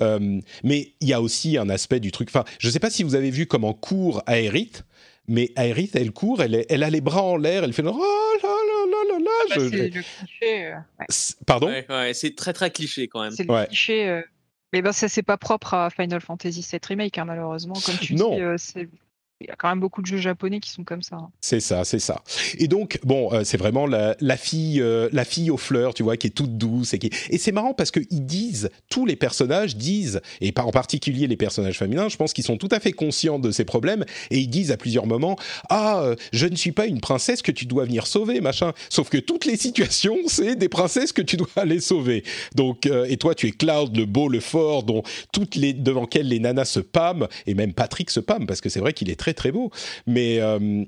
S2: Mais il y a aussi un aspect du truc... Enfin, je ne sais pas si vous avez vu comment court Aerith, mais Aerith, elle court, elle a les bras en l'air, elle fait « Oh là là là là !»
S3: C'est le cliché.
S2: Pardon ?
S4: Ouais, c'est très très cliché quand même.
S3: C'est le cliché. Mais ça, c'est pas propre à Final Fantasy VII Remake, hein, malheureusement. Comme tu dis, Il y a quand même beaucoup de jeux japonais qui sont comme ça.
S2: C'est ça. Et donc, c'est vraiment la fille aux fleurs, tu vois, qui est toute douce. Et c'est marrant parce qu'ils disent, tous les personnages disent, et en particulier les personnages féminins, je pense qu'ils sont tout à fait conscients de ces problèmes, et ils disent à plusieurs moments, je ne suis pas une princesse que tu dois venir sauver, machin. Sauf que toutes les situations, c'est des princesses que tu dois aller sauver. Donc, et toi, tu es Cloud, le beau, le fort, devant lequel les nanas se pâment, et même Patrick se pâme, parce que c'est vrai qu'il est très très beau, mais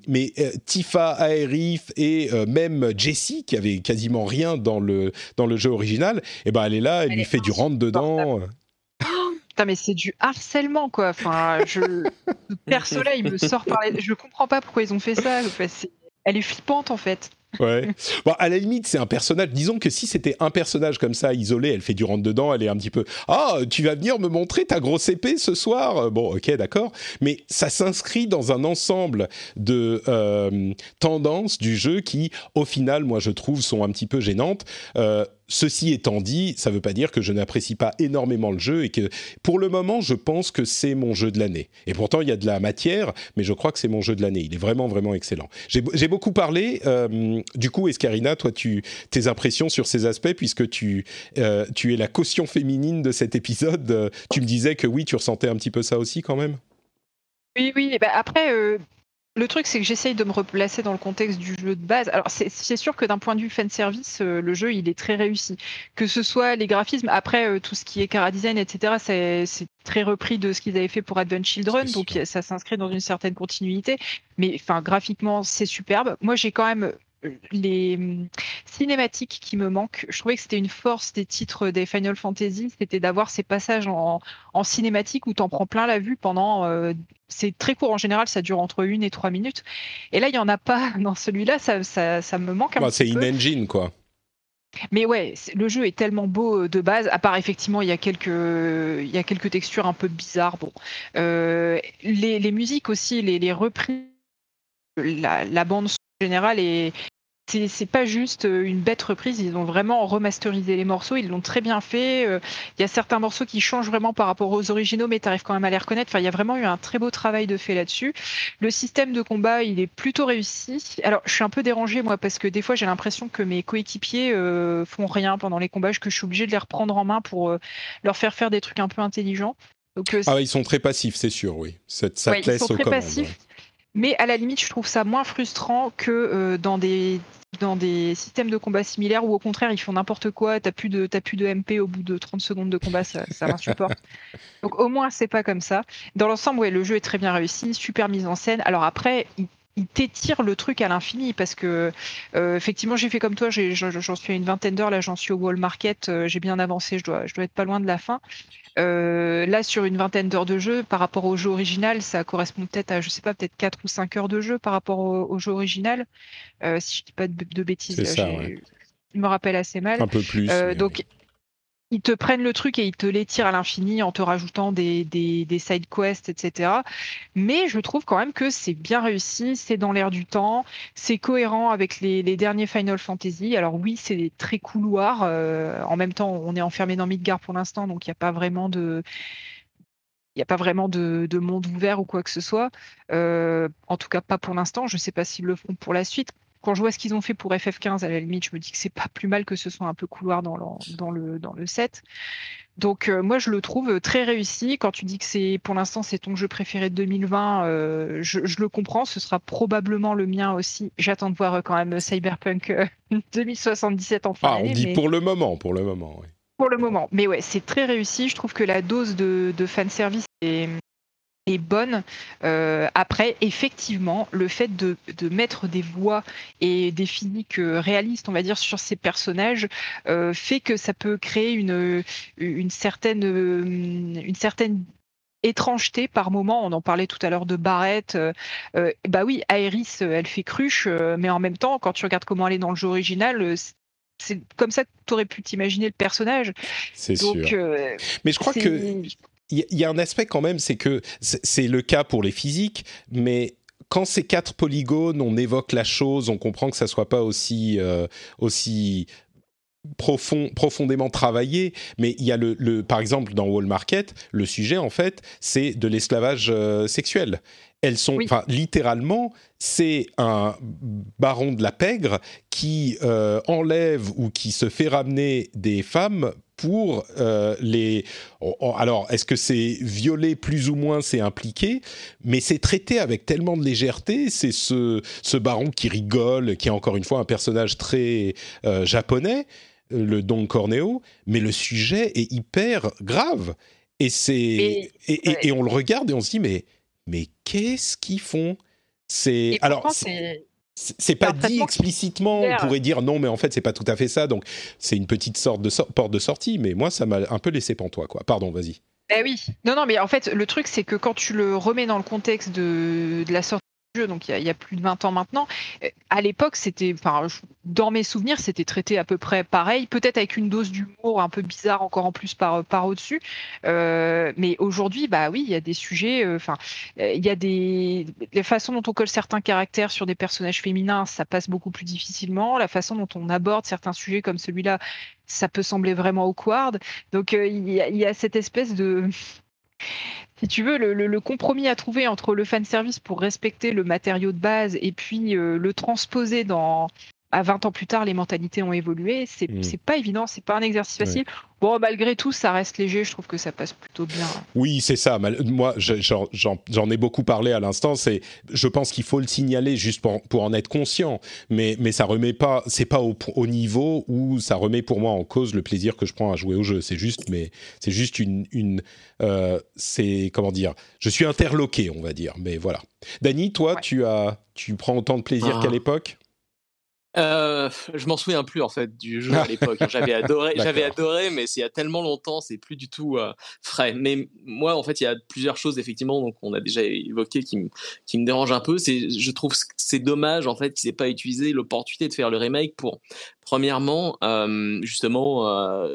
S2: Tifa, Aerith et même Jessie, qui avait quasiment rien dans le jeu original, elle est là, elle lui fait du rentre-dedans.
S3: Putain, mais c'est du harcèlement, quoi. Enfin, ce perso-là, il me sort par les... Je comprends pas pourquoi ils ont fait ça. Elle est flippante, en fait.
S2: Ouais. À la limite, c'est un personnage. Disons que si c'était un personnage comme ça, isolé, elle fait du rentre-dedans, elle est un petit peu « Ah, tu vas venir me montrer ta grosse épée ce soir ?» Bon, ok, d'accord. Mais ça s'inscrit dans un ensemble de tendances du jeu qui, au final, moi, je trouve, sont un petit peu gênantes. Ceci étant dit, ça ne veut pas dire que je n'apprécie pas énormément le jeu et que, pour le moment, je pense que c'est mon jeu de l'année. Et pourtant, il y a de la matière, mais je crois que c'est mon jeu de l'année. Il est vraiment, vraiment excellent. J'ai beaucoup parlé. Du coup, Escarina, toi, tes impressions sur ces aspects, puisque tu es la caution féminine de cet épisode, tu me disais que oui, tu ressentais un petit peu ça aussi quand même.
S3: Oui. Après... Le truc, c'est que j'essaye de me replacer dans le contexte du jeu de base. Alors, c'est sûr que d'un point de vue fanservice, le jeu, il est très réussi. Que ce soit les graphismes, après, tout ce qui est chara-design, etc., c'est très repris de ce qu'ils avaient fait pour Advent Children, donc ça s'inscrit dans une certaine continuité. Mais graphiquement, c'est superbe. Moi, j'ai quand même les cinématiques qui me manquent. Je trouvais que c'était une force des titres des Final Fantasy, c'était d'avoir ces passages en cinématique où t'en prends plein la vue pendant... c'est très court en général, ça dure entre 1 et 3 minutes. Et là, il n'y en a pas dans celui-là, ça me manque un petit peu.
S2: C'est in-engine, quoi.
S3: Mais ouais, le jeu est tellement beau de base, à part effectivement, il y a quelques textures un peu bizarres. Bon. Les musiques aussi, les reprises, la bande son générale c'est pas juste une bête reprise, ils ont vraiment remasterisé les morceaux, ils l'ont très bien fait. Il y a certains morceaux qui changent vraiment par rapport aux originaux, mais tu arrives quand même à les reconnaître. Enfin, il y a vraiment eu un très beau travail de fait là-dessus. Le système de combat, il est plutôt réussi. Alors, je suis un peu dérangée, moi, parce que des fois, j'ai l'impression que mes coéquipiers font rien pendant les combats, que je suis obligée de les reprendre en main pour leur faire des trucs un peu intelligents. Donc,
S2: ils sont très passifs, c'est sûr, oui. Ça te laisse aux commandes.
S3: Passifs. Mais à la limite, je trouve ça moins frustrant que dans des systèmes de combat similaires où au contraire ils font n'importe quoi, t'as plus de MP au bout de 30 secondes de combat, ça m'insupporte. Donc au moins c'est pas comme ça. Dans l'ensemble, ouais, le jeu est très bien réussi, super mise en scène. Alors après, il t'étire le truc à l'infini parce que effectivement j'ai fait comme toi, j'en suis à une vingtaine d'heures, là j'en suis au Wall Market, j'ai bien avancé, je dois être pas loin de la fin. Là, sur une vingtaine d'heures de jeu, par rapport au jeu original, ça correspond peut-être à, je sais pas, peut-être 4 ou 5 heures de jeu par rapport au jeu original. Si je dis pas de bêtises, je me rappelle assez mal.
S2: Un peu plus.
S3: Donc, ils te prennent le truc et ils te l'étirent à l'infini en te rajoutant des side quests, etc. Mais je trouve quand même que c'est bien réussi, c'est dans l'air du temps, c'est cohérent avec les derniers Final Fantasy. Alors oui, c'est très couloir. En même temps, on est enfermé dans Midgar pour l'instant, donc il n'y a pas vraiment de monde ouvert ou quoi que ce soit. En tout cas, pas pour l'instant. Je ne sais pas s'ils le feront pour la suite. Quand je vois ce qu'ils ont fait pour FF15, à la limite, je me dis que c'est pas plus mal que ce soit un peu couloir dans le set. Donc moi, je le trouve très réussi. Quand tu dis que pour l'instant, c'est ton jeu préféré de 2020, je le comprends. Ce sera probablement le mien aussi. J'attends de voir quand même Cyberpunk 2077 en fin d'année.
S2: On dit pour le moment, oui.
S3: Pour le moment. Mais ouais, c'est très réussi. Je trouve que la dose de fanservice est bonne. Après, effectivement, le fait de mettre des voix et des physiques réalistes, on va dire, sur ces personnages, fait que ça peut créer une certaine étrangeté par moment. On en parlait tout à l'heure de Barrett. Bah oui, Aerith, elle fait cruche, mais en même temps, quand tu regardes comment elle est dans le jeu original, c'est comme ça que tu aurais pu t'imaginer le personnage.
S2: C'est sûr. Mais je crois que il y a un aspect quand même, c'est que c'est le cas pour les physiques, mais quand c'est 4 polygones, on évoque la chose, on comprend que ça soit pas aussi profondément travaillé, mais il y a par exemple dans Wall Market, le sujet en fait, c'est de l'esclavage sexuel. Elles sont, littéralement, c'est un baron de la pègre qui enlève ou qui se fait ramener des femmes pour les... Alors, est-ce que c'est violé plus ou moins, c'est impliqué, mais c'est traité avec tellement de légèreté, c'est ce baron qui rigole, qui est encore une fois un personnage très japonais, le Don Corneo, mais le sujet est hyper grave. Et on le regarde et on se dit, mais qu'est-ce qu'ils font ? C'est pas dit explicitement, on pourrait dire non, mais en fait, c'est pas tout à fait ça, donc c'est une petite sorte de porte de sortie, mais moi, ça m'a un peu laissé pantois, quoi. Pardon, vas-y.
S3: Oui. Non, mais en fait, le truc, c'est que quand tu le remets dans le contexte de la sortie du jeu, donc il y a plus de 20 ans maintenant, à l'époque, dans mes souvenirs, c'était traité à peu près pareil, peut-être avec une dose d'humour un peu bizarre encore en plus par au-dessus, mais aujourd'hui, il y a des sujets, il y a les façons dont on colle certains caractères sur des personnages féminins, ça passe beaucoup plus difficilement, la façon dont on aborde certains sujets comme celui-là, ça peut sembler vraiment awkward, donc il y a cette espèce de... Si tu veux, le compromis à trouver entre le fanservice pour respecter le matériau de base et puis le transposer à 20 ans plus tard, les mentalités ont évolué. C'est pas évident, c'est pas un exercice facile. Ouais. Bon, malgré tout, ça reste léger. Je trouve que ça passe plutôt bien.
S2: Oui, c'est ça. Moi, j'en ai beaucoup parlé à l'instant. Je pense qu'il faut le signaler juste pour en être conscient. Mais ça remet pas. C'est pas au niveau où ça remet pour moi en cause le plaisir que je prends à jouer au jeu. C'est juste c'est comment dire. Je suis interloqué, on va dire. Mais voilà. Dany, toi, tu prends autant de plaisir qu'à l'époque ?
S4: Je m'en souviens plus en fait du jeu à l'époque. J'avais adoré, mais c'est il y a tellement longtemps, c'est plus du tout frais. Mais moi, en fait, il y a plusieurs choses effectivement, donc on a déjà évoqué qui me dérangent un peu. Je trouve que c'est dommage en fait qu'ils aient pas utilisé l'opportunité de faire le remake pour, premièrement, justement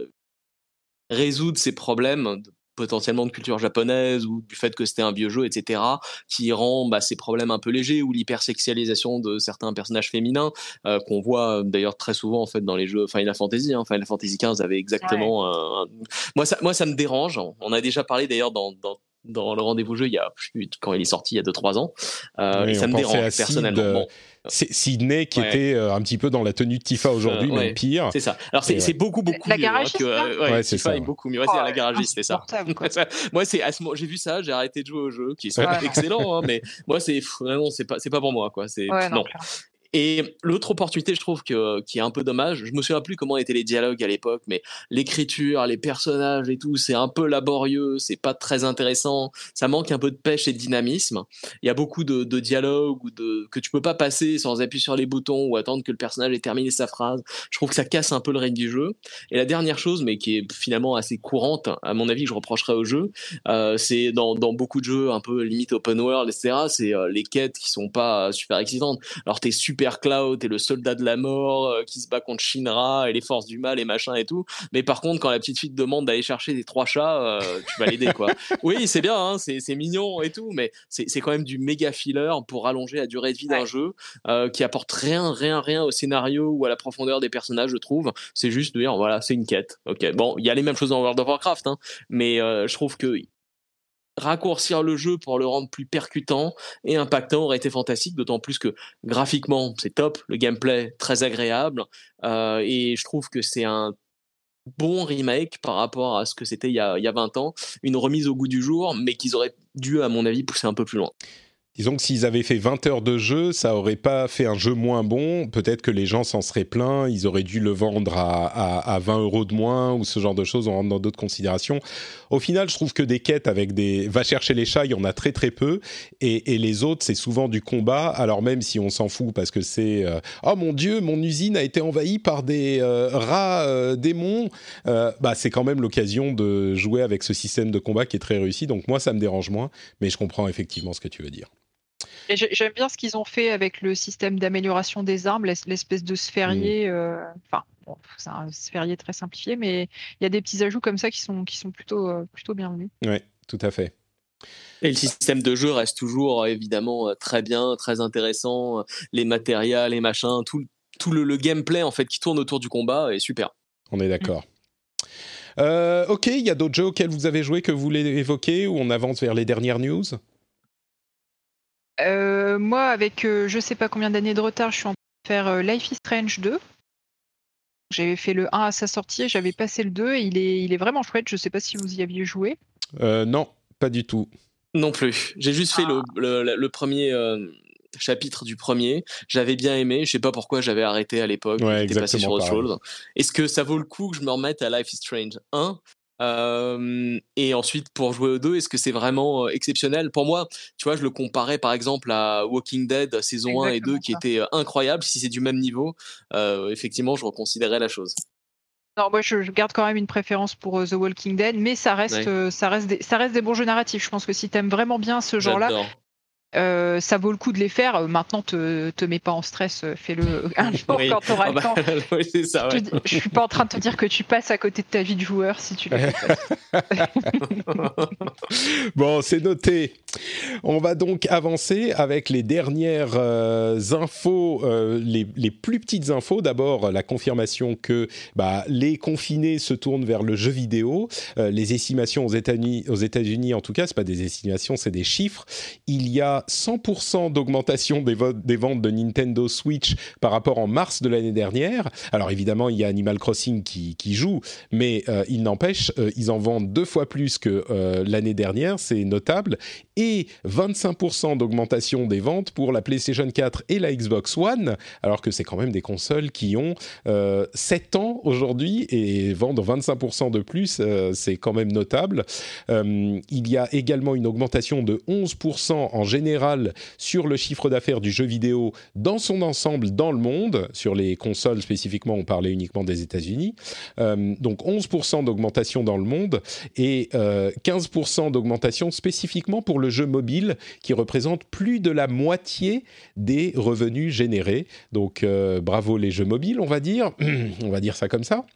S4: résoudre ces problèmes potentiellement de culture japonaise ou du fait que c'était un vieux jeu, etc., qui rend ces problèmes un peu légers, ou l'hypersexualisation de certains personnages féminins qu'on voit d'ailleurs très souvent en fait dans les jeux Final Fantasy. Final Fantasy XV avait exactement moi ça me dérange. On a déjà parlé d'ailleurs dans le rendez-vous jeu, quand il est sorti il y a 2-3 ans, et ça me dérange personnellement.
S2: C'est Sydney qui était un petit peu dans la tenue de Tifa aujourd'hui, même pire.
S4: C'est ça. Alors c'est beaucoup mieux.
S3: La garagiste,
S2: c'est
S4: Tifa
S2: ça.
S4: Est beaucoup mieux. C'est la garagiste, c'est ça. Moi, j'ai vu ça, j'ai arrêté de jouer au jeu, qui sont excellents, mais moi, c'est pas pour moi, quoi. Non. Et l'autre opportunité, je trouve qui est un peu dommage, je me souviens plus comment étaient les dialogues à l'époque, mais l'écriture, les personnages et tout, c'est un peu laborieux, c'est pas très intéressant, ça manque un peu de pêche et de dynamisme. Il y a beaucoup de dialogues que tu peux pas passer sans appuyer sur les boutons ou attendre que le personnage ait terminé sa phrase. Je trouve que ça casse un peu le rythme du jeu. Et la dernière chose, mais qui est finalement assez courante, à mon avis, que je reprocherais au jeu, c'est dans beaucoup de jeux un peu limite open world, etc., c'est les quêtes qui sont pas super excitantes. Alors t'es super Cloud, t'es le soldat de la mort qui se bat contre Shinra et les forces du mal et machin et tout, mais par contre quand la petite fille te demande d'aller chercher des 3 chats, tu vas l'aider, quoi. Oui, c'est bien, c'est mignon et tout, mais c'est quand même du méga filler pour rallonger la durée de vie d'un jeu qui apporte rien au scénario ou à la profondeur des personnages, je trouve. C'est juste de dire voilà, c'est une quête. Ok, bon, il y a les mêmes choses dans World of Warcraft, mais je trouve que raccourcir le jeu pour le rendre plus percutant et impactant aurait été fantastique, d'autant plus que graphiquement c'est top, le gameplay très agréable, et je trouve que c'est un bon remake par rapport à ce que c'était il y a 20 ans, une remise au goût du jour, mais qu'ils auraient dû, à mon avis, pousser un peu plus loin.
S2: Disons que s'ils avaient fait 20 heures de jeu, ça aurait pas fait un jeu moins bon. Peut-être que les gens s'en seraient plaints. Ils auraient dû le vendre à 20 € de moins ou ce genre de choses. On rentre dans d'autres considérations. Au final, je trouve que des quêtes avec va chercher les chats, il y en a très très peu. Et les autres, c'est souvent du combat. Alors même si on s'en fout parce que c'est oh mon Dieu, mon usine a été envahie par des rats démons. C'est quand même l'occasion de jouer avec ce système de combat qui est très réussi. Donc moi, ça me dérange moins. Mais je comprends effectivement ce que tu veux dire.
S3: Et j'aime bien ce qu'ils ont fait avec le système d'amélioration des armes, l'espèce de sphérié. C'est un sphérié très simplifié, mais il y a des petits ajouts comme ça qui sont plutôt bienvenus.
S2: Oui, tout à fait.
S4: Et le système de jeu reste toujours évidemment très bien, très intéressant. Les matériels, les machins, tout le gameplay en fait qui tourne autour du combat est super.
S2: on est d'accord. Ok, il y a d'autres jeux auxquels vous avez joué que vous voulez évoquer ou on avance vers les dernières news ?
S3: Moi, avec je sais pas combien d'années de retard, je suis en train de faire Life is Strange 2. J'avais fait le 1 à sa sortie et j'avais passé le 2 et il est vraiment chouette. Je sais pas si vous y aviez joué.
S2: Non, pas du tout.
S4: Non plus. J'ai juste fait le premier chapitre du premier. J'avais bien aimé. Je sais pas pourquoi j'avais arrêté à l'époque.
S2: Ouais,
S4: j'étais passé sur autre
S2: pareil.
S4: chose. Est-ce que ça vaut le coup que je me remette à Life is Strange 1 et ensuite pour jouer au 2, est-ce que c'est vraiment exceptionnel? Pour moi, tu vois, je le comparais par exemple à Walking Dead saison 1 et 2 qui étaient incroyables. Si c'est du même niveau, effectivement, je reconsidérerais la chose.
S3: Non, moi je garde quand même une préférence pour The Walking Dead, mais ça reste des bons jeux narratifs. Je pense que si t'aimes vraiment bien ce genre-là, ça vaut le coup de les faire. Maintenant, te mets pas en stress, fais-le un jour quand t'auras le temps.
S4: Oui, c'est ça, ouais.
S3: Je suis pas en train de te dire que tu passes à côté de ta vie de joueur si tu le fais.
S2: Bon, c'est noté. On va donc avancer avec les dernières infos, les plus petites infos. D'abord, la confirmation que les confinés se tournent vers le jeu vidéo. Les estimations aux États-Unis, en tout cas, c'est pas des estimations, c'est des chiffres. Il y a 100% d'augmentation des ventes de Nintendo Switch par rapport en mars de l'année dernière. Alors évidemment, il y a Animal Crossing qui joue, mais il n'empêche, ils en vendent 2 fois plus que l'année dernière, c'est notable. Et 25% d'augmentation des ventes pour la PlayStation 4 et la Xbox One, alors que c'est quand même des consoles qui ont 7 ans aujourd'hui et vendent 25% de plus, c'est quand même notable. Il y a également une augmentation de 11% en général sur le chiffre d'affaires du jeu vidéo dans son ensemble dans le monde. Sur les consoles spécifiquement, on parlait uniquement des États-Unis. Donc 11% d'augmentation dans le monde et 15% d'augmentation spécifiquement pour le jeu mobile qui représente plus de la moitié des revenus générés. Donc bravo les jeux mobiles, on va dire ça comme ça.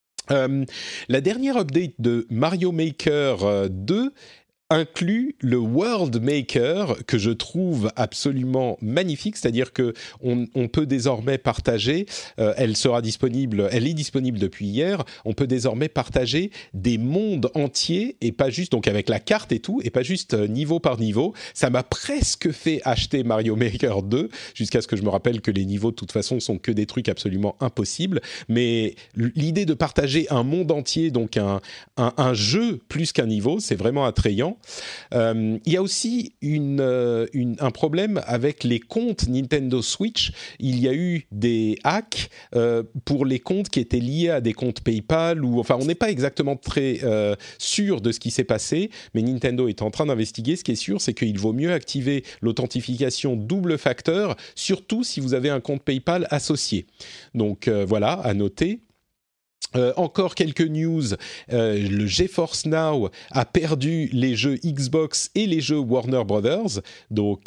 S2: La dernière update de Mario Maker 2 inclut le World Maker que je trouve absolument magnifique, c'est-à-dire que on peut désormais partager, elle est disponible depuis hier, on peut désormais partager des mondes entiers et pas juste, donc avec la carte et tout, et pas juste niveau par niveau. Ça m'a presque fait acheter Mario Maker 2, jusqu'à ce que je me rappelle que les niveaux de toute façon sont que des trucs absolument impossibles, mais l'idée de partager un monde entier, donc un jeu plus qu'un niveau, c'est vraiment attrayant. Il y a aussi un problème avec les comptes Nintendo Switch. Il y a eu des hacks pour les comptes qui étaient liés à des comptes PayPal. Enfin, on n'est pas exactement très sûr de ce qui s'est passé, mais Nintendo est en train d'investiguer. Ce qui est sûr, c'est qu'il vaut mieux activer l'authentification double facteur, surtout si vous avez un compte PayPal associé. Donc voilà, à noter. Encore quelques news, le GeForce Now a perdu les jeux Xbox et les jeux Warner Brothers, donc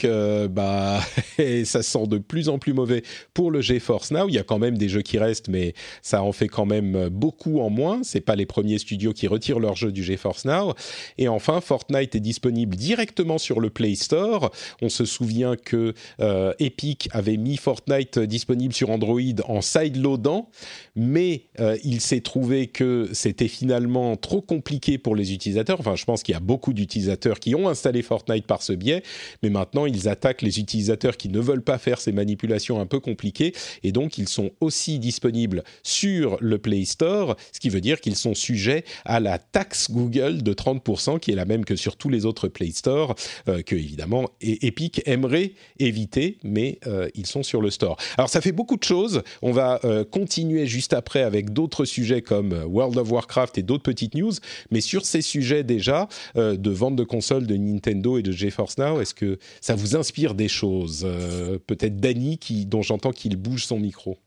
S2: ça sent de plus en plus mauvais pour le GeForce Now. Il y a quand même des jeux qui restent, mais ça en fait quand même beaucoup en moins. C'est pas les premiers studios qui retirent leurs jeux du GeForce Now. Et enfin, Fortnite est disponible directement sur le Play Store. On se souvient que Epic avait mis Fortnite disponible sur Android en sideloadant, mais il s'est trouvé que c'était finalement trop compliqué pour les utilisateurs. Enfin, je pense qu'il y a beaucoup d'utilisateurs qui ont installé Fortnite par ce biais, mais maintenant, ils attaquent les utilisateurs qui ne veulent pas faire ces manipulations un peu compliquées, et donc ils sont aussi disponibles sur le Play Store, ce qui veut dire qu'ils sont sujets à la taxe Google de 30%, qui est la même que sur tous les autres Play Store, que évidemment Epic aimerait éviter, mais ils sont sur le store. Alors, ça fait beaucoup de choses. On va continuer juste après avec d'autres sujets comme World of Warcraft et d'autres petites news, mais sur ces sujets déjà de vente de consoles de Nintendo et de GeForce Now, est-ce que ça vous inspire des choses? Peut-être Dany, dont j'entends qu'il bouge son micro.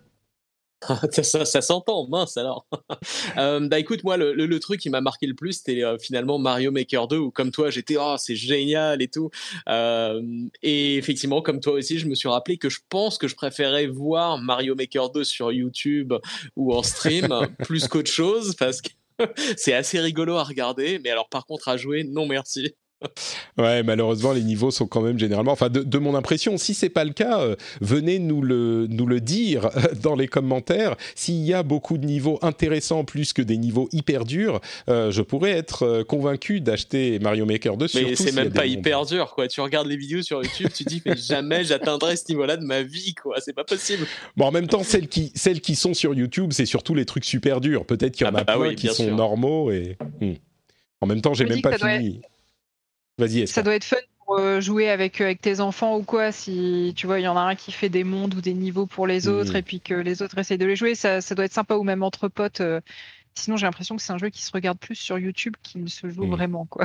S4: Ça s'entend, mince alors. Écoute, moi le truc qui m'a marqué le plus, c'était finalement Mario Maker 2, où comme toi j'étais c'est génial et tout, et effectivement comme toi aussi je me suis rappelé que je pense que je préférais voir Mario Maker 2 sur YouTube ou en stream plus qu'autre chose, parce que c'est assez rigolo à regarder, mais alors par contre à jouer, non merci.
S2: Ouais, malheureusement, les niveaux sont quand même généralement... Enfin, de mon impression, si c'est pas le cas, venez nous le dire dans les commentaires. S'il y a beaucoup de niveaux intéressants plus que des niveaux hyper durs, je pourrais être convaincu d'acheter Mario Maker 2.
S4: Mais c'est même pas hyper dur, quoi. Tu regardes les vidéos sur YouTube, tu dis mais jamais j'atteindrai ce niveau-là de ma vie, quoi. C'est pas possible.
S2: Bon, en même temps, celles qui sont sur YouTube, c'est surtout les trucs super durs. Peut-être qu'il y en a plein qui sont normaux et... En même temps, j'ai même pas fini. Vas-y, Esther.
S3: Ça doit être fun pour jouer avec tes enfants ou quoi. Si tu vois, il y en a un qui fait des mondes ou des niveaux pour les autres et puis que les autres essayent de les jouer, ça doit être sympa, ou même entre potes. Sinon, j'ai l'impression que c'est un jeu qui se regarde plus sur YouTube qu'il ne se joue vraiment, quoi.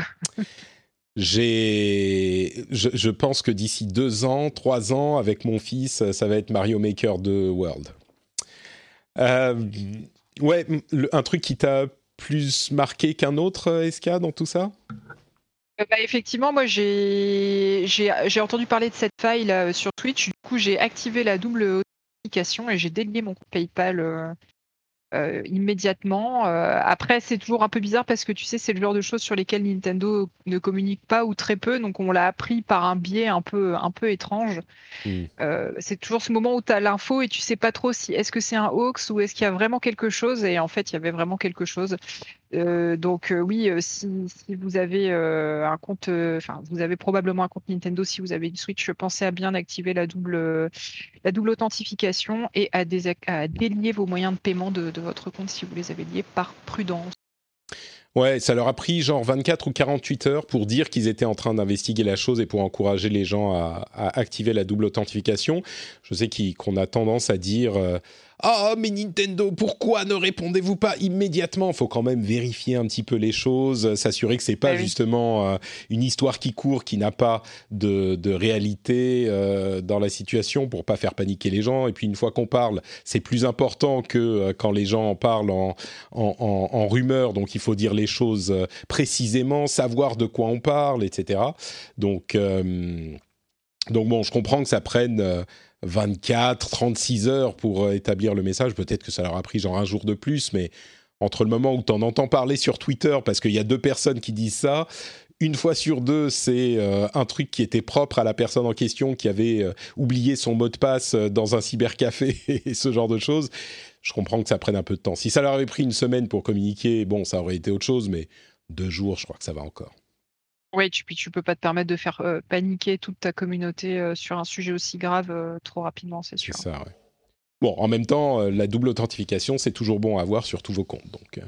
S2: Je pense que d'ici 2 ans, 3 ans, avec mon fils, ça va être Mario Maker 2 World. Ouais, un truc qui t'a plus marqué qu'un autre, Eska, dans tout ça ?
S3: Effectivement, moi j'ai entendu parler de cette faille là, sur Twitch. Du coup, j'ai activé la double authentification et j'ai délié mon compte PayPal immédiatement. Après, c'est toujours un peu bizarre parce que tu sais, c'est le genre de choses sur lesquelles Nintendo ne communique pas ou très peu, donc on l'a appris par un biais un peu étrange. C'est toujours ce moment où tu as l'info et tu sais pas trop si est-ce que c'est un hoax ou est-ce qu'il y a vraiment quelque chose, et en fait il y avait vraiment quelque chose. Donc oui, si vous avez un compte, vous avez probablement un compte Nintendo, si vous avez une Switch, pensez à bien activer la double authentification et à délier vos moyens de paiement de votre compte si vous les avez liés par prudence.
S2: Ouais, ça leur a pris genre 24 ou 48 heures pour dire qu'ils étaient en train d'investiguer la chose et pour encourager les gens à activer la double authentification. Je sais qu'on a tendance à dire ah, mais Nintendo, pourquoi ne répondez-vous pas immédiatement ? Il faut quand même vérifier un petit peu les choses, s'assurer que c'est pas justement une histoire qui court, qui n'a pas de réalité dans la situation, pour pas faire paniquer les gens. Et puis une fois qu'on parle, c'est plus important que quand les gens en parlent en rumeur. Donc il faut dire les choses précisément, savoir de quoi on parle, etc. Donc bon, je comprends que ça prenne 24, 36 heures pour établir le message. Peut-être que ça leur a pris genre un jour de plus, mais entre le moment où tu en entends parler sur Twitter, parce qu'il y a 2 personnes qui disent ça, une fois sur 2, c'est un truc qui était propre à la personne en question, qui avait oublié son mot de passe dans un cybercafé et ce genre de choses. Je comprends que ça prenne un peu de temps. Si ça leur avait pris une semaine pour communiquer, bon, ça aurait été autre chose, mais 2 jours, je crois que ça va encore.
S3: Oui, tu peux pas te permettre de faire paniquer toute ta communauté sur un sujet aussi grave trop rapidement, c'est sûr.
S2: C'est ça, ouais. Bon, en même temps, la double authentification, c'est toujours bon à avoir sur tous vos comptes. Donc,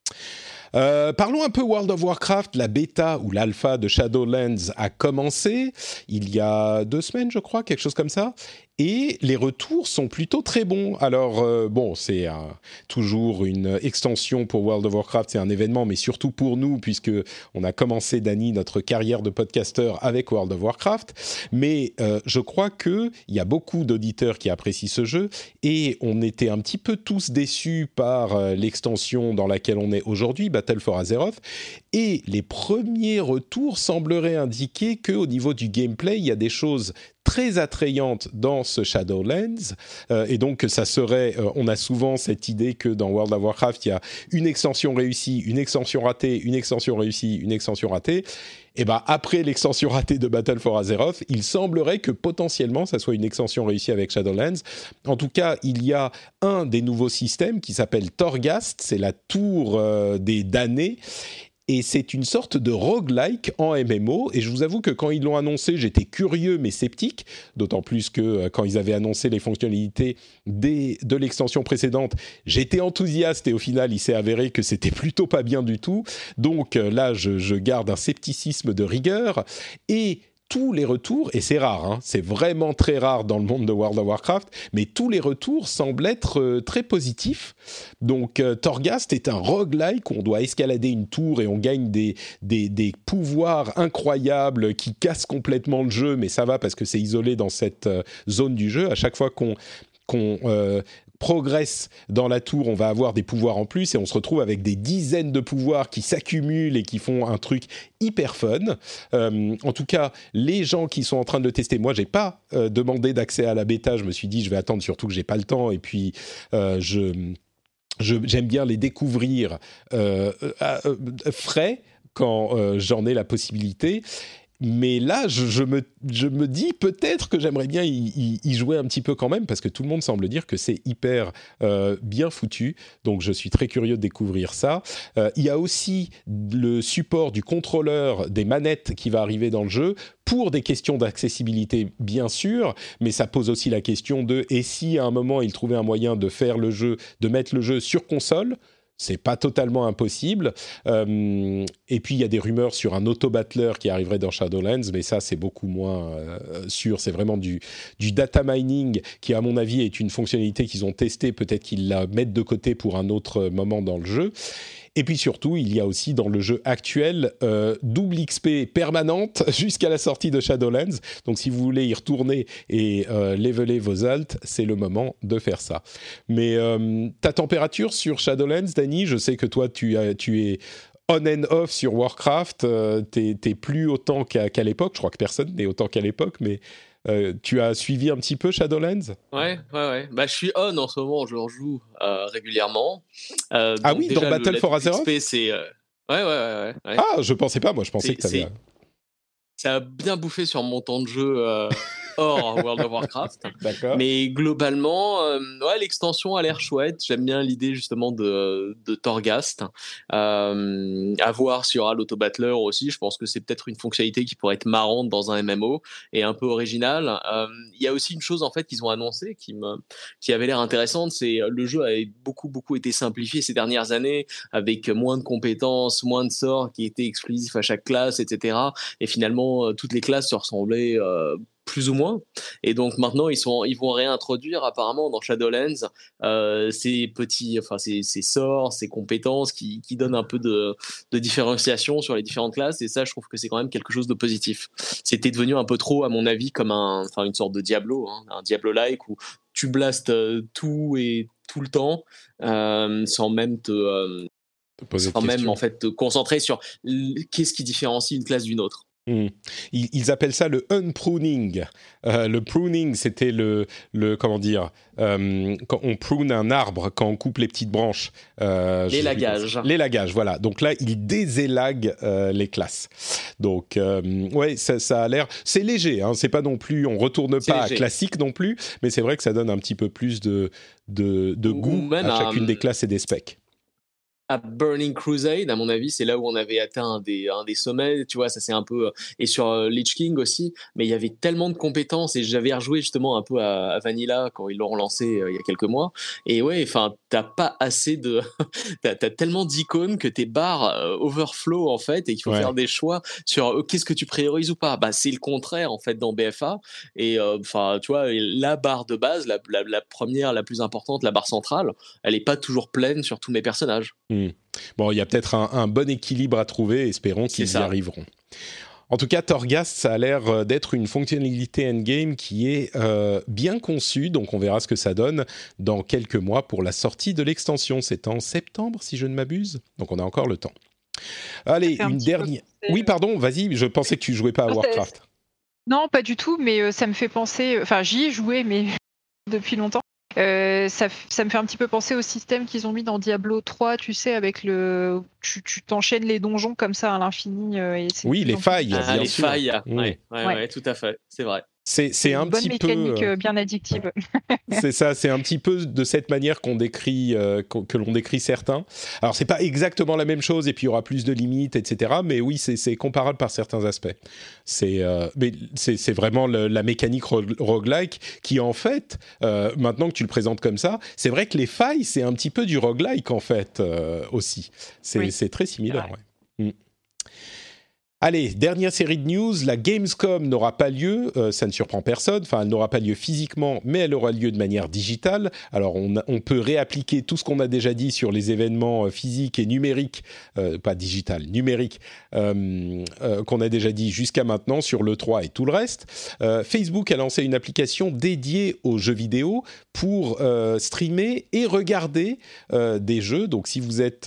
S2: parlons un peu World of Warcraft. La bêta ou l'alpha de Shadowlands a commencé il y a 2 semaines, je crois, quelque chose comme ça. Et les retours sont plutôt très bons. Alors, bon, c'est toujours une extension pour World of Warcraft, c'est un événement, mais surtout pour nous, puisque on a commencé, Dany, notre carrière de podcasteur avec World of Warcraft. Mais je crois qu'il y a beaucoup d'auditeurs qui apprécient ce jeu, et on était un petit peu tous déçus par l'extension dans laquelle on est aujourd'hui, Battle for Azeroth. Et les premiers retours sembleraient indiquer qu'au niveau du gameplay, il y a des choses très attrayantes dans ce Shadowlands, et donc ça serait, on a souvent cette idée que dans World of Warcraft, il y a une extension réussie, une extension ratée, une extension réussie, une extension ratée. Et ben après l'extension ratée de Battle for Azeroth, il semblerait que potentiellement ça soit une extension réussie avec Shadowlands. En tout cas, il y a un des nouveaux systèmes qui s'appelle Torghast, c'est la tour des damnés. Et c'est une sorte de roguelike en MMO. Et je vous avoue que quand ils l'ont annoncé, j'étais curieux mais sceptique. D'autant plus que quand ils avaient annoncé les fonctionnalités de l'extension précédente, j'étais enthousiaste et au final, il s'est avéré que c'était plutôt pas bien du tout. Donc là, je garde un scepticisme de rigueur. Et tous les retours, et c'est rare, hein, c'est vraiment très rare dans le monde de World of Warcraft, mais tous les retours semblent être très positifs. Donc Torghast est un roguelike où on doit escalader une tour et on gagne des pouvoirs incroyables qui cassent complètement le jeu, mais ça va parce que c'est isolé dans cette zone du jeu. À chaque fois qu'on progresse dans la tour, on va avoir des pouvoirs en plus et on se retrouve avec des dizaines de pouvoirs qui s'accumulent et qui font un truc hyper fun. En tout cas, les gens qui sont en train de le tester, moi j'ai pas demandé d'accès à la bêta, je me suis dit je vais attendre, surtout que j'ai pas le temps, et puis j'aime bien les découvrir frais, quand j'en ai la possibilité. Mais là, je me dis peut-être que j'aimerais bien y jouer un petit peu quand même, parce que tout le monde semble dire que c'est hyper bien foutu. Donc, je suis très curieux de découvrir ça. Il y a aussi le support du contrôleur des manettes qui va arriver dans le jeu, pour des questions d'accessibilité, bien sûr, mais ça pose aussi la question de « et si à un moment, ils trouvaient un moyen de faire le jeu, de mettre le jeu sur console ?» C'est pas totalement impossible. Et puis, il y a des rumeurs sur un auto-battler qui arriverait dans Shadowlands, mais ça, c'est beaucoup moins sûr. C'est vraiment du data mining qui, à mon avis, est une fonctionnalité qu'ils ont testée. Peut-être qu'ils la mettent de côté pour un autre moment dans le jeu. Et puis surtout, il y a aussi dans le jeu actuel double XP permanente jusqu'à la sortie de Shadowlands. Donc si vous voulez y retourner et leveler vos alts, c'est le moment de faire ça. Mais ta température sur Shadowlands, Dany, je sais que toi tu es on and off sur Warcraft, t'es plus autant qu'à l'époque. Je crois que personne n'est autant qu'à l'époque, mais tu as suivi un petit peu Shadowlands ?
S4: Ouais. Bah, je suis on en ce moment, je joue régulièrement.
S2: Ah oui, dans Battle for Azeroth ?
S4: C'est ouais.
S2: Ah, je pensais pas, moi je pensais que t'avais...
S4: Ça a bien bouffé sur mon temps de jeu hors World of Warcraft.
S2: D'accord.
S4: Mais globalement, l'extension a l'air chouette. J'aime bien l'idée justement de Torghast. À voir s'il y aura l'auto-battler aussi. Je pense que c'est peut-être une fonctionnalité qui pourrait être marrante dans un MMO et un peu originale. Il y a aussi une chose en fait qu'ils ont annoncé qui avait l'air intéressante, c'est le jeu avait beaucoup été simplifié ces dernières années avec moins de compétences, moins de sorts qui étaient exclusifs à chaque classe, etc. Et finalement, toutes les classes se ressemblaient plus ou moins, et donc maintenant ils vont réintroduire apparemment dans Shadowlands ces sorts, ces compétences qui donnent un peu de différenciation sur les différentes classes, et ça je trouve que c'est quand même quelque chose de positif. C'était devenu un peu trop à mon avis comme une sorte de Diablo, un Diablo-like où tu blastes tout et tout le temps sans même en fait te concentrer sur qu'est-ce qui différencie une classe d'une autre.
S2: Ils appellent ça le unpruning. Le pruning, c'était le comment dire, quand on prune un arbre, quand on coupe les petites branches.
S4: L'élagage.
S2: L'élagage, voilà. Donc là, ils désélaguent les classes. Donc, ouais, ça a l'air... C'est léger, hein, c'est pas non plus... On retourne pas à classique non plus, mais c'est vrai que ça donne un petit peu plus de goût à chacune des classes et des specs.
S4: À Burning Crusade, à mon avis, c'est là où on avait atteint un des sommets, tu vois, ça c'est un peu... Et sur Lich King aussi, mais il y avait tellement de compétences, et j'avais rejoué justement un peu à Vanilla quand ils l'ont relancé il y a quelques mois, et ouais, enfin, t'as pas assez de... t'as tellement d'icônes que tes barres overflow, en fait, et qu'il faut faire des choix sur qu'est-ce que tu priorises ou pas. Bah, c'est le contraire, en fait, dans BFA, et enfin, tu vois, la barre de base, la première, la plus importante, la barre centrale, elle est pas toujours pleine sur tous mes personnages.
S2: Bon, il y a peut-être un bon équilibre à trouver, espérons qu'ils y arriveront. En tout cas, Torghast, ça a l'air d'être une fonctionnalité endgame qui est bien conçue, donc on verra ce que ça donne dans quelques mois pour la sortie de l'extension. C'est en septembre, si je ne m'abuse, donc on a encore le temps. Allez, une dernière... Oui, pardon, vas-y, je pensais que tu jouais pas à Warcraft.
S3: Non, pas du tout, mais ça me fait penser... Enfin, j'y ai joué, mais depuis longtemps. Ça me fait un petit peu penser au système qu'ils ont mis dans Diablo 3, tu sais, avec tu t'enchaînes les donjons comme ça à l'infini.
S2: Oui, les failles.
S4: Les failles, ouais, tout à fait, c'est vrai.
S2: C'est un petit peu...
S3: Une bonne mécanique bien addictive.
S2: C'est ça, c'est un petit peu de cette manière que l'on décrit certains. Alors, c'est pas exactement la même chose, et puis il y aura plus de limites, etc. Mais oui, c'est comparable par certains aspects. Mais c'est vraiment la mécanique roguelike qui, en fait, maintenant que tu le présentes comme ça, c'est vrai que les failles, c'est un petit peu du roguelike, en fait, aussi. C'est très similaire, ouais. Allez, dernière série de news, la Gamescom n'aura pas lieu, ça ne surprend personne, enfin elle n'aura pas lieu physiquement, mais elle aura lieu de manière digitale. Alors on peut réappliquer tout ce qu'on a déjà dit sur les événements physiques et numériques, pas digital, numériques, qu'on a déjà dit jusqu'à maintenant sur l'E3 et tout le reste. Facebook a lancé une application dédiée aux jeux vidéo pour streamer et regarder des jeux. Donc si vous êtes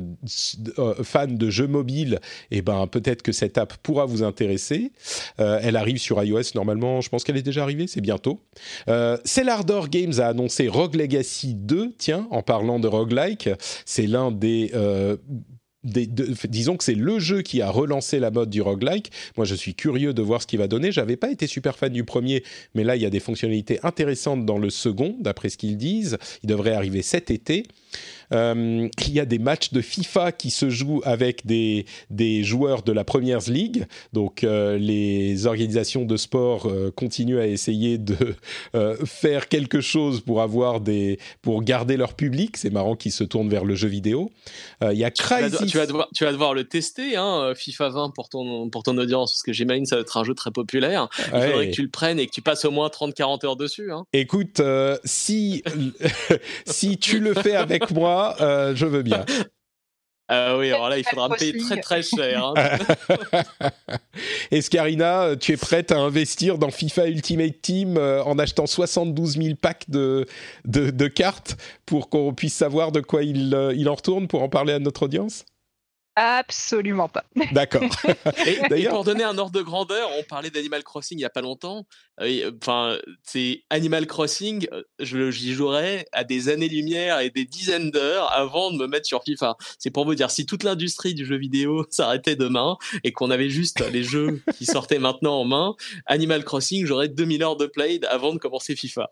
S2: fan de jeux mobiles, eh ben peut-être que cette app pourra vous intéresser. Elle arrive sur iOS normalement, je pense qu'elle est déjà arrivée, c'est bientôt. Cellardor Games a annoncé Rogue Legacy 2, tiens, en parlant de roguelike, c'est l'un des disons que c'est le jeu qui a relancé la mode du roguelike. Moi, je suis curieux de voir ce qu'il va donner. J'avais pas été super fan du premier, mais là, il y a des fonctionnalités intéressantes dans le second, d'après ce qu'ils disent. Il devrait arriver cet été. Il y a des matchs de FIFA qui se jouent avec des joueurs de la Premier League. Donc, les organisations de sport continuent à essayer de faire quelque chose pour garder leur public. C'est marrant qu'ils se tournent vers le jeu vidéo. Il y a Crysis.
S4: Tu vas devoir le tester, hein, FIFA 20 pour ton audience, parce que j'imagine que ça va être un jeu très populaire. Il faudrait que tu le prennes et que tu passes au moins 30-40 heures dessus. Hein.
S2: Écoute, si tu le fais avec moi, je veux bien.
S4: Oui, alors là, il faudra me payer très très cher. Hein.
S2: Est-ce qu'Arina, tu es prête à investir dans FIFA Ultimate Team en achetant 72 000 packs de cartes pour qu'on puisse savoir de quoi il en retourne, pour en parler à notre audience ?
S3: Absolument pas.
S2: D'accord.
S4: Et pour donner un ordre de grandeur, on parlait d'Animal Crossing il n'y a pas longtemps. C'est Animal Crossing, j'y jouerais à des années-lumière et des dizaines d'heures avant de me mettre sur FIFA. C'est pour vous dire, si toute l'industrie du jeu vidéo s'arrêtait demain et qu'on avait juste les jeux qui sortaient maintenant en main, Animal Crossing, j'aurais 2000 heures de play avant de commencer FIFA.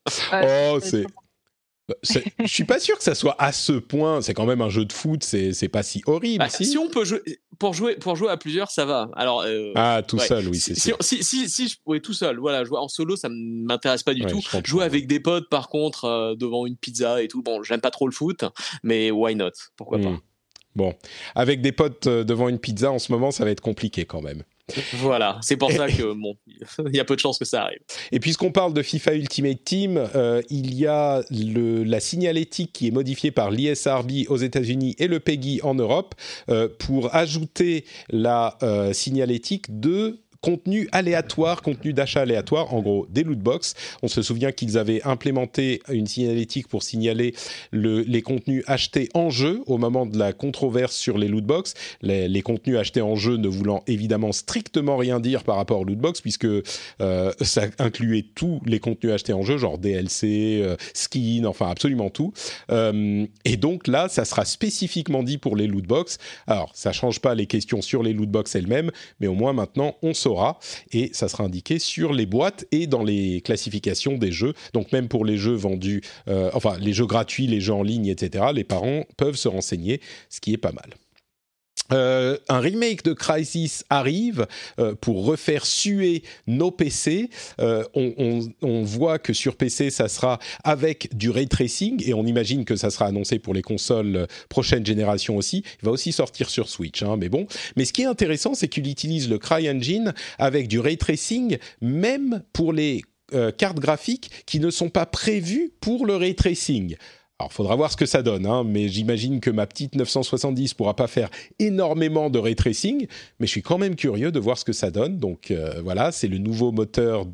S2: Je suis pas sûr que ça soit à ce point. C'est quand même un jeu de foot, c'est pas si horrible.
S4: Si on peut jouer pour jouer à plusieurs, ça va. Alors
S2: seul, oui, c'est sûr.
S4: Si tout seul. Voilà, jouer en solo, ça m'intéresse pas du tout. Jouer avec des potes, par contre, devant une pizza et tout. Bon, j'aime pas trop le foot, mais why not ? Pourquoi pas ?
S2: Bon, avec des potes devant une pizza, en ce moment, ça va être compliqué quand même.
S4: Voilà, c'est pour ça que il y a peu de chances que ça arrive.
S2: Et puisqu'on parle de FIFA Ultimate Team, il y a la signalétique qui est modifiée par l'ISRB aux États-Unis et le PEGI en Europe pour ajouter la signalétique de contenu aléatoire, contenu d'achat aléatoire, en gros des lootbox. On se souvient qu'ils avaient implémenté une signalétique pour signaler les contenus achetés en jeu au moment de la controverse sur les lootbox. Les contenus achetés en jeu ne voulant évidemment strictement rien dire par rapport aux lootbox, puisque ça incluait tous les contenus achetés en jeu, genre DLC, skin, enfin absolument tout. Et donc là, ça sera spécifiquement dit pour les lootbox. Alors, ça ne change pas les questions sur les lootbox elles-mêmes, mais au moins maintenant, on saura. Et ça sera indiqué sur les boîtes et dans les classifications des jeux. Donc même pour les jeux vendus, les jeux gratuits, les jeux en ligne, etc., les parents peuvent se renseigner, ce qui est pas mal. Un remake de Crysis arrive pour refaire suer nos PC. On voit que sur PC, ça sera avec du ray tracing et on imagine que ça sera annoncé pour les consoles prochaine génération aussi. Il va aussi sortir sur Switch, mais bon. Mais ce qui est intéressant, c'est qu'il utilise le CryEngine avec du ray tracing, même pour les cartes graphiques qui ne sont pas prévues pour le ray tracing. Alors, il faudra voir ce que ça donne, mais j'imagine que ma petite 970 ne pourra pas faire énormément de ray tracing, mais je suis quand même curieux de voir ce que ça donne. Donc voilà, c'est le nouveau moteur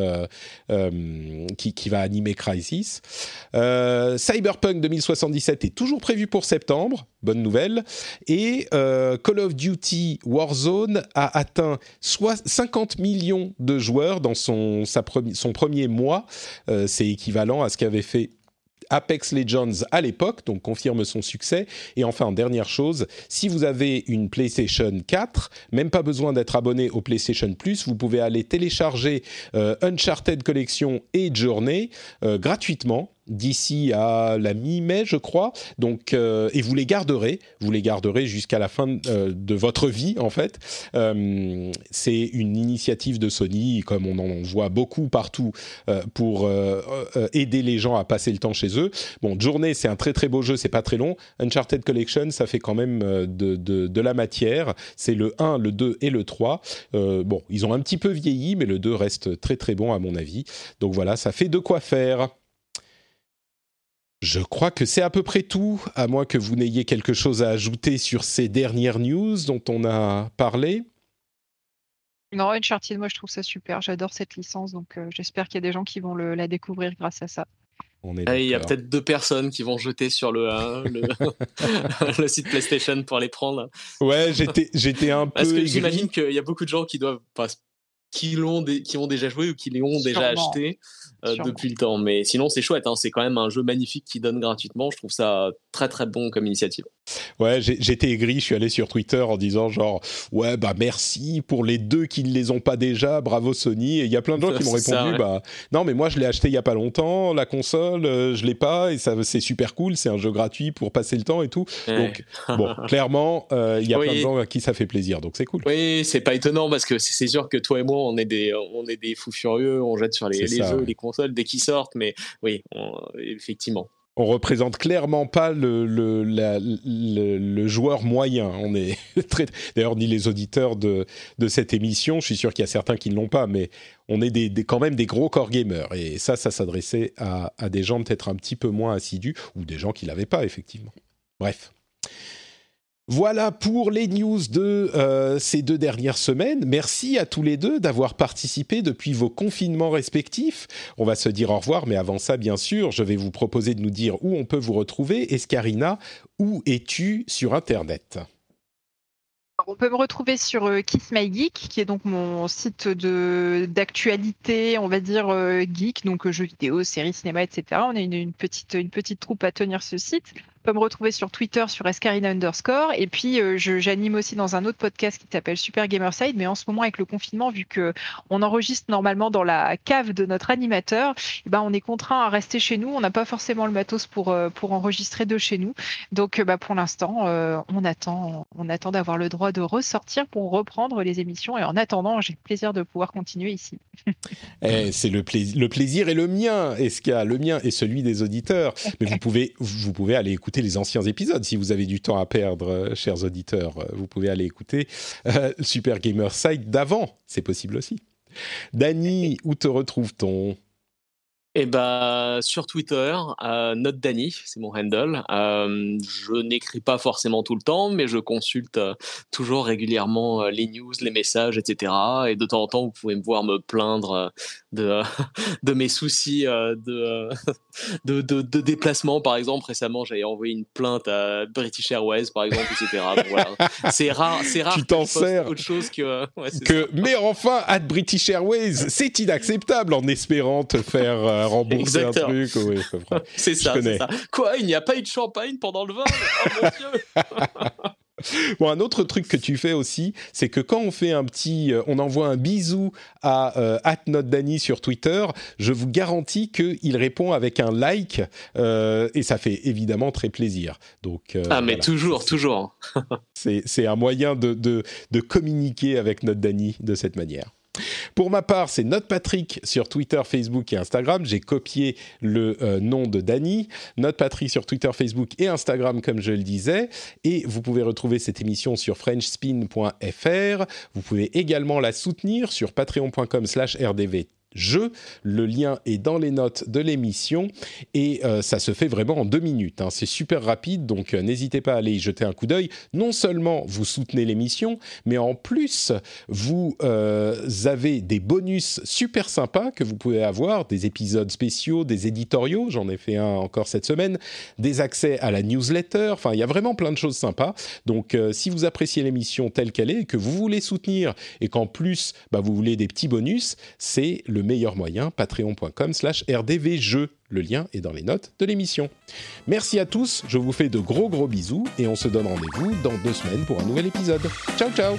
S2: qui va animer Crysis. Cyberpunk 2077 est toujours prévu pour septembre, bonne nouvelle. Et Call of Duty Warzone a atteint 50 millions de joueurs dans son premier mois. C'est équivalent à ce qu'avait fait Apex Legends à l'époque, donc confirme son succès. Et enfin, dernière chose, si vous avez une PlayStation 4, même pas besoin d'être abonné au PlayStation Plus, vous pouvez aller télécharger Uncharted Collection et Journey gratuitement d'ici à la mi-mai, je crois. Donc, et vous les garderez jusqu'à la fin de votre vie, en fait. C'est une initiative de Sony, comme on en voit beaucoup partout, pour aider les gens à passer le temps chez eux. Bon, Journée, c'est un très très beau jeu, c'est pas très long. Uncharted Collection, ça fait quand même de la matière. C'est le 1, le 2 et le 3. Bon, ils ont un petit peu vieilli, mais le 2 reste très très bon à mon avis. Donc voilà, ça fait de quoi faire. Je crois que c'est à peu près tout, à moins que vous n'ayez quelque chose à ajouter sur ces dernières news dont on a parlé.
S3: Non, Uncharted, moi je trouve ça super, j'adore cette licence, donc j'espère qu'il y a des gens qui vont la découvrir grâce à ça.
S4: Il y a peut-être 2 personnes qui vont jeter sur le site PlayStation pour les prendre.
S2: Ouais, j'étais un peu...
S4: Parce que j'imagine qu'il y a beaucoup de gens qui ont déjà joué ou qui les ont déjà achetés depuis le temps. Mais sinon, c'est chouette. C'est quand même un jeu magnifique qui donne gratuitement. Je trouve ça très très bon comme initiative.
S2: Ouais, j'étais aigri, je suis allé sur Twitter en disant genre ouais bah merci pour les 2 qui ne les ont pas déjà, bravo Sony. Et il y a plein de gens qui m'ont répondu bah non mais moi je l'ai acheté il y a pas longtemps, la console je l'ai pas et ça c'est super cool, c'est un jeu gratuit pour passer le temps et tout. Donc bon clairement il y a plein de gens à qui ça fait plaisir, donc c'est cool.
S4: Oui, c'est pas étonnant parce que c'est sûr que toi et moi on est des fous furieux, on jette sur les jeux, les consoles dès qu'ils sortent, mais oui effectivement.
S2: On représente clairement pas le joueur moyen. On est d'ailleurs ni les auditeurs de cette émission. Je suis sûr qu'il y a certains qui ne l'ont pas, mais on est quand même des gros core gamers. Et ça s'adressait à des gens peut-être un petit peu moins assidus ou des gens qui l'avaient pas effectivement. Bref. Voilà pour les news de ces 2 dernières semaines. Merci à tous les 2 d'avoir participé depuis vos confinements respectifs. On va se dire au revoir, mais avant ça, bien sûr, je vais vous proposer de nous dire où on peut vous retrouver. Escarina, où es-tu sur Internet ?
S3: On peut me retrouver sur Kiss My Geek, qui est donc mon site d'actualité, on va dire geek, donc jeux vidéo, séries, cinéma, etc. On a une petite troupe à tenir ce site. On peut me retrouver sur Twitter sur Escarina _, et puis j'anime aussi dans un autre podcast qui s'appelle Super Gamerside, mais en ce moment avec le confinement, vu que on enregistre normalement dans la cave de notre animateur, on est contraint à rester chez nous, on n'a pas forcément le matos pour enregistrer de chez nous, donc pour l'instant on attend d'avoir le droit de ressortir pour reprendre les émissions, et en attendant j'ai le plaisir de pouvoir continuer ici.
S2: C'est le plaisir est le mien, Esca, le mien et celui des auditeurs, mais vous pouvez aller écouter les anciens épisodes si vous avez du temps à perdre, chers auditeurs. Vous pouvez aller écouter Super Gamerside d'avant, c'est possible aussi. Dany, où te retrouve-t-on ?
S4: Sur Twitter, NoteDany, c'est mon handle. Je n'écris pas forcément tout le temps, mais je consulte toujours régulièrement les news, les messages, etc. Et de temps en temps, vous pouvez me voir me plaindre de mes soucis de déplacement. Par exemple, récemment, j'avais envoyé une plainte à British Airways, par exemple, etc. Donc, voilà. C'est rare.
S2: Tu t'en sers
S4: autre chose que.
S2: Mais enfin, at British Airways, c'est inacceptable en espérant te faire rembourser
S4: exactement.
S2: Un truc. Oui,
S4: c'est ça. Quoi, il n'y a pas eu de champagne pendant le vol ? Oh mon Dieu.
S2: Bon, un autre truc que tu fais aussi, c'est que quand on fait on envoie un bisou à @NoteDany sur Twitter, je vous garantis qu'il répond avec un like et ça fait évidemment très plaisir. Donc,
S4: mais voilà, toujours.
S2: c'est un moyen de communiquer avec NoteDany de cette manière. Pour ma part, c'est NotePatrick sur Twitter, Facebook et Instagram. J'ai copié le nom de Dany. NotePatrick sur Twitter, Facebook et Instagram, comme je le disais. Et vous pouvez retrouver cette émission sur frenchspin.fr. Vous pouvez également la soutenir sur patreon.com/rdv. Le lien est dans les notes de l'émission et ça se fait vraiment en 2 minutes. C'est super rapide, donc n'hésitez pas à aller y jeter un coup d'œil. Non seulement vous soutenez l'émission, mais en plus vous avez des bonus super sympas que vous pouvez avoir, des épisodes spéciaux, des éditoriaux, j'en ai fait un encore cette semaine, des accès à la newsletter, enfin il y a vraiment plein de choses sympas. Donc si vous appréciez l'émission telle qu'elle est, que vous voulez soutenir et qu'en plus vous voulez des petits bonus, c'est le meilleur moyen, patreon.com/rdvjeux. Le lien est dans les notes de l'émission. Merci à tous, je vous fais de gros bisous et on se donne rendez-vous dans 2 semaines pour un nouvel épisode. Ciao, ciao!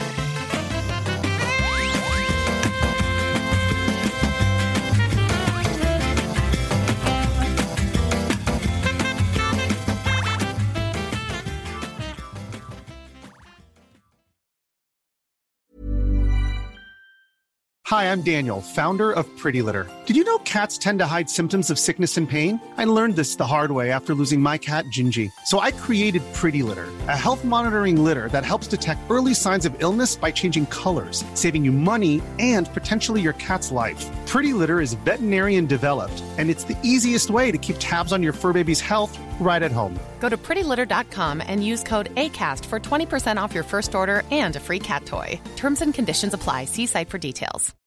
S7: Hi, I'm Daniel, founder of Pretty Litter. Did you know cats tend to hide symptoms of sickness and pain? I learned this the hard way after losing my cat, Gingy. So I created Pretty Litter, a health monitoring litter that helps detect early signs of illness by changing colors, saving you money and potentially your cat's life. Pretty Litter is veterinarian developed, and it's the easiest way to keep tabs on your fur baby's health right at home.
S6: Go to prettylitter.com and use code ACAST for 20% off your first order and a free cat toy. Terms and conditions apply. See site for details.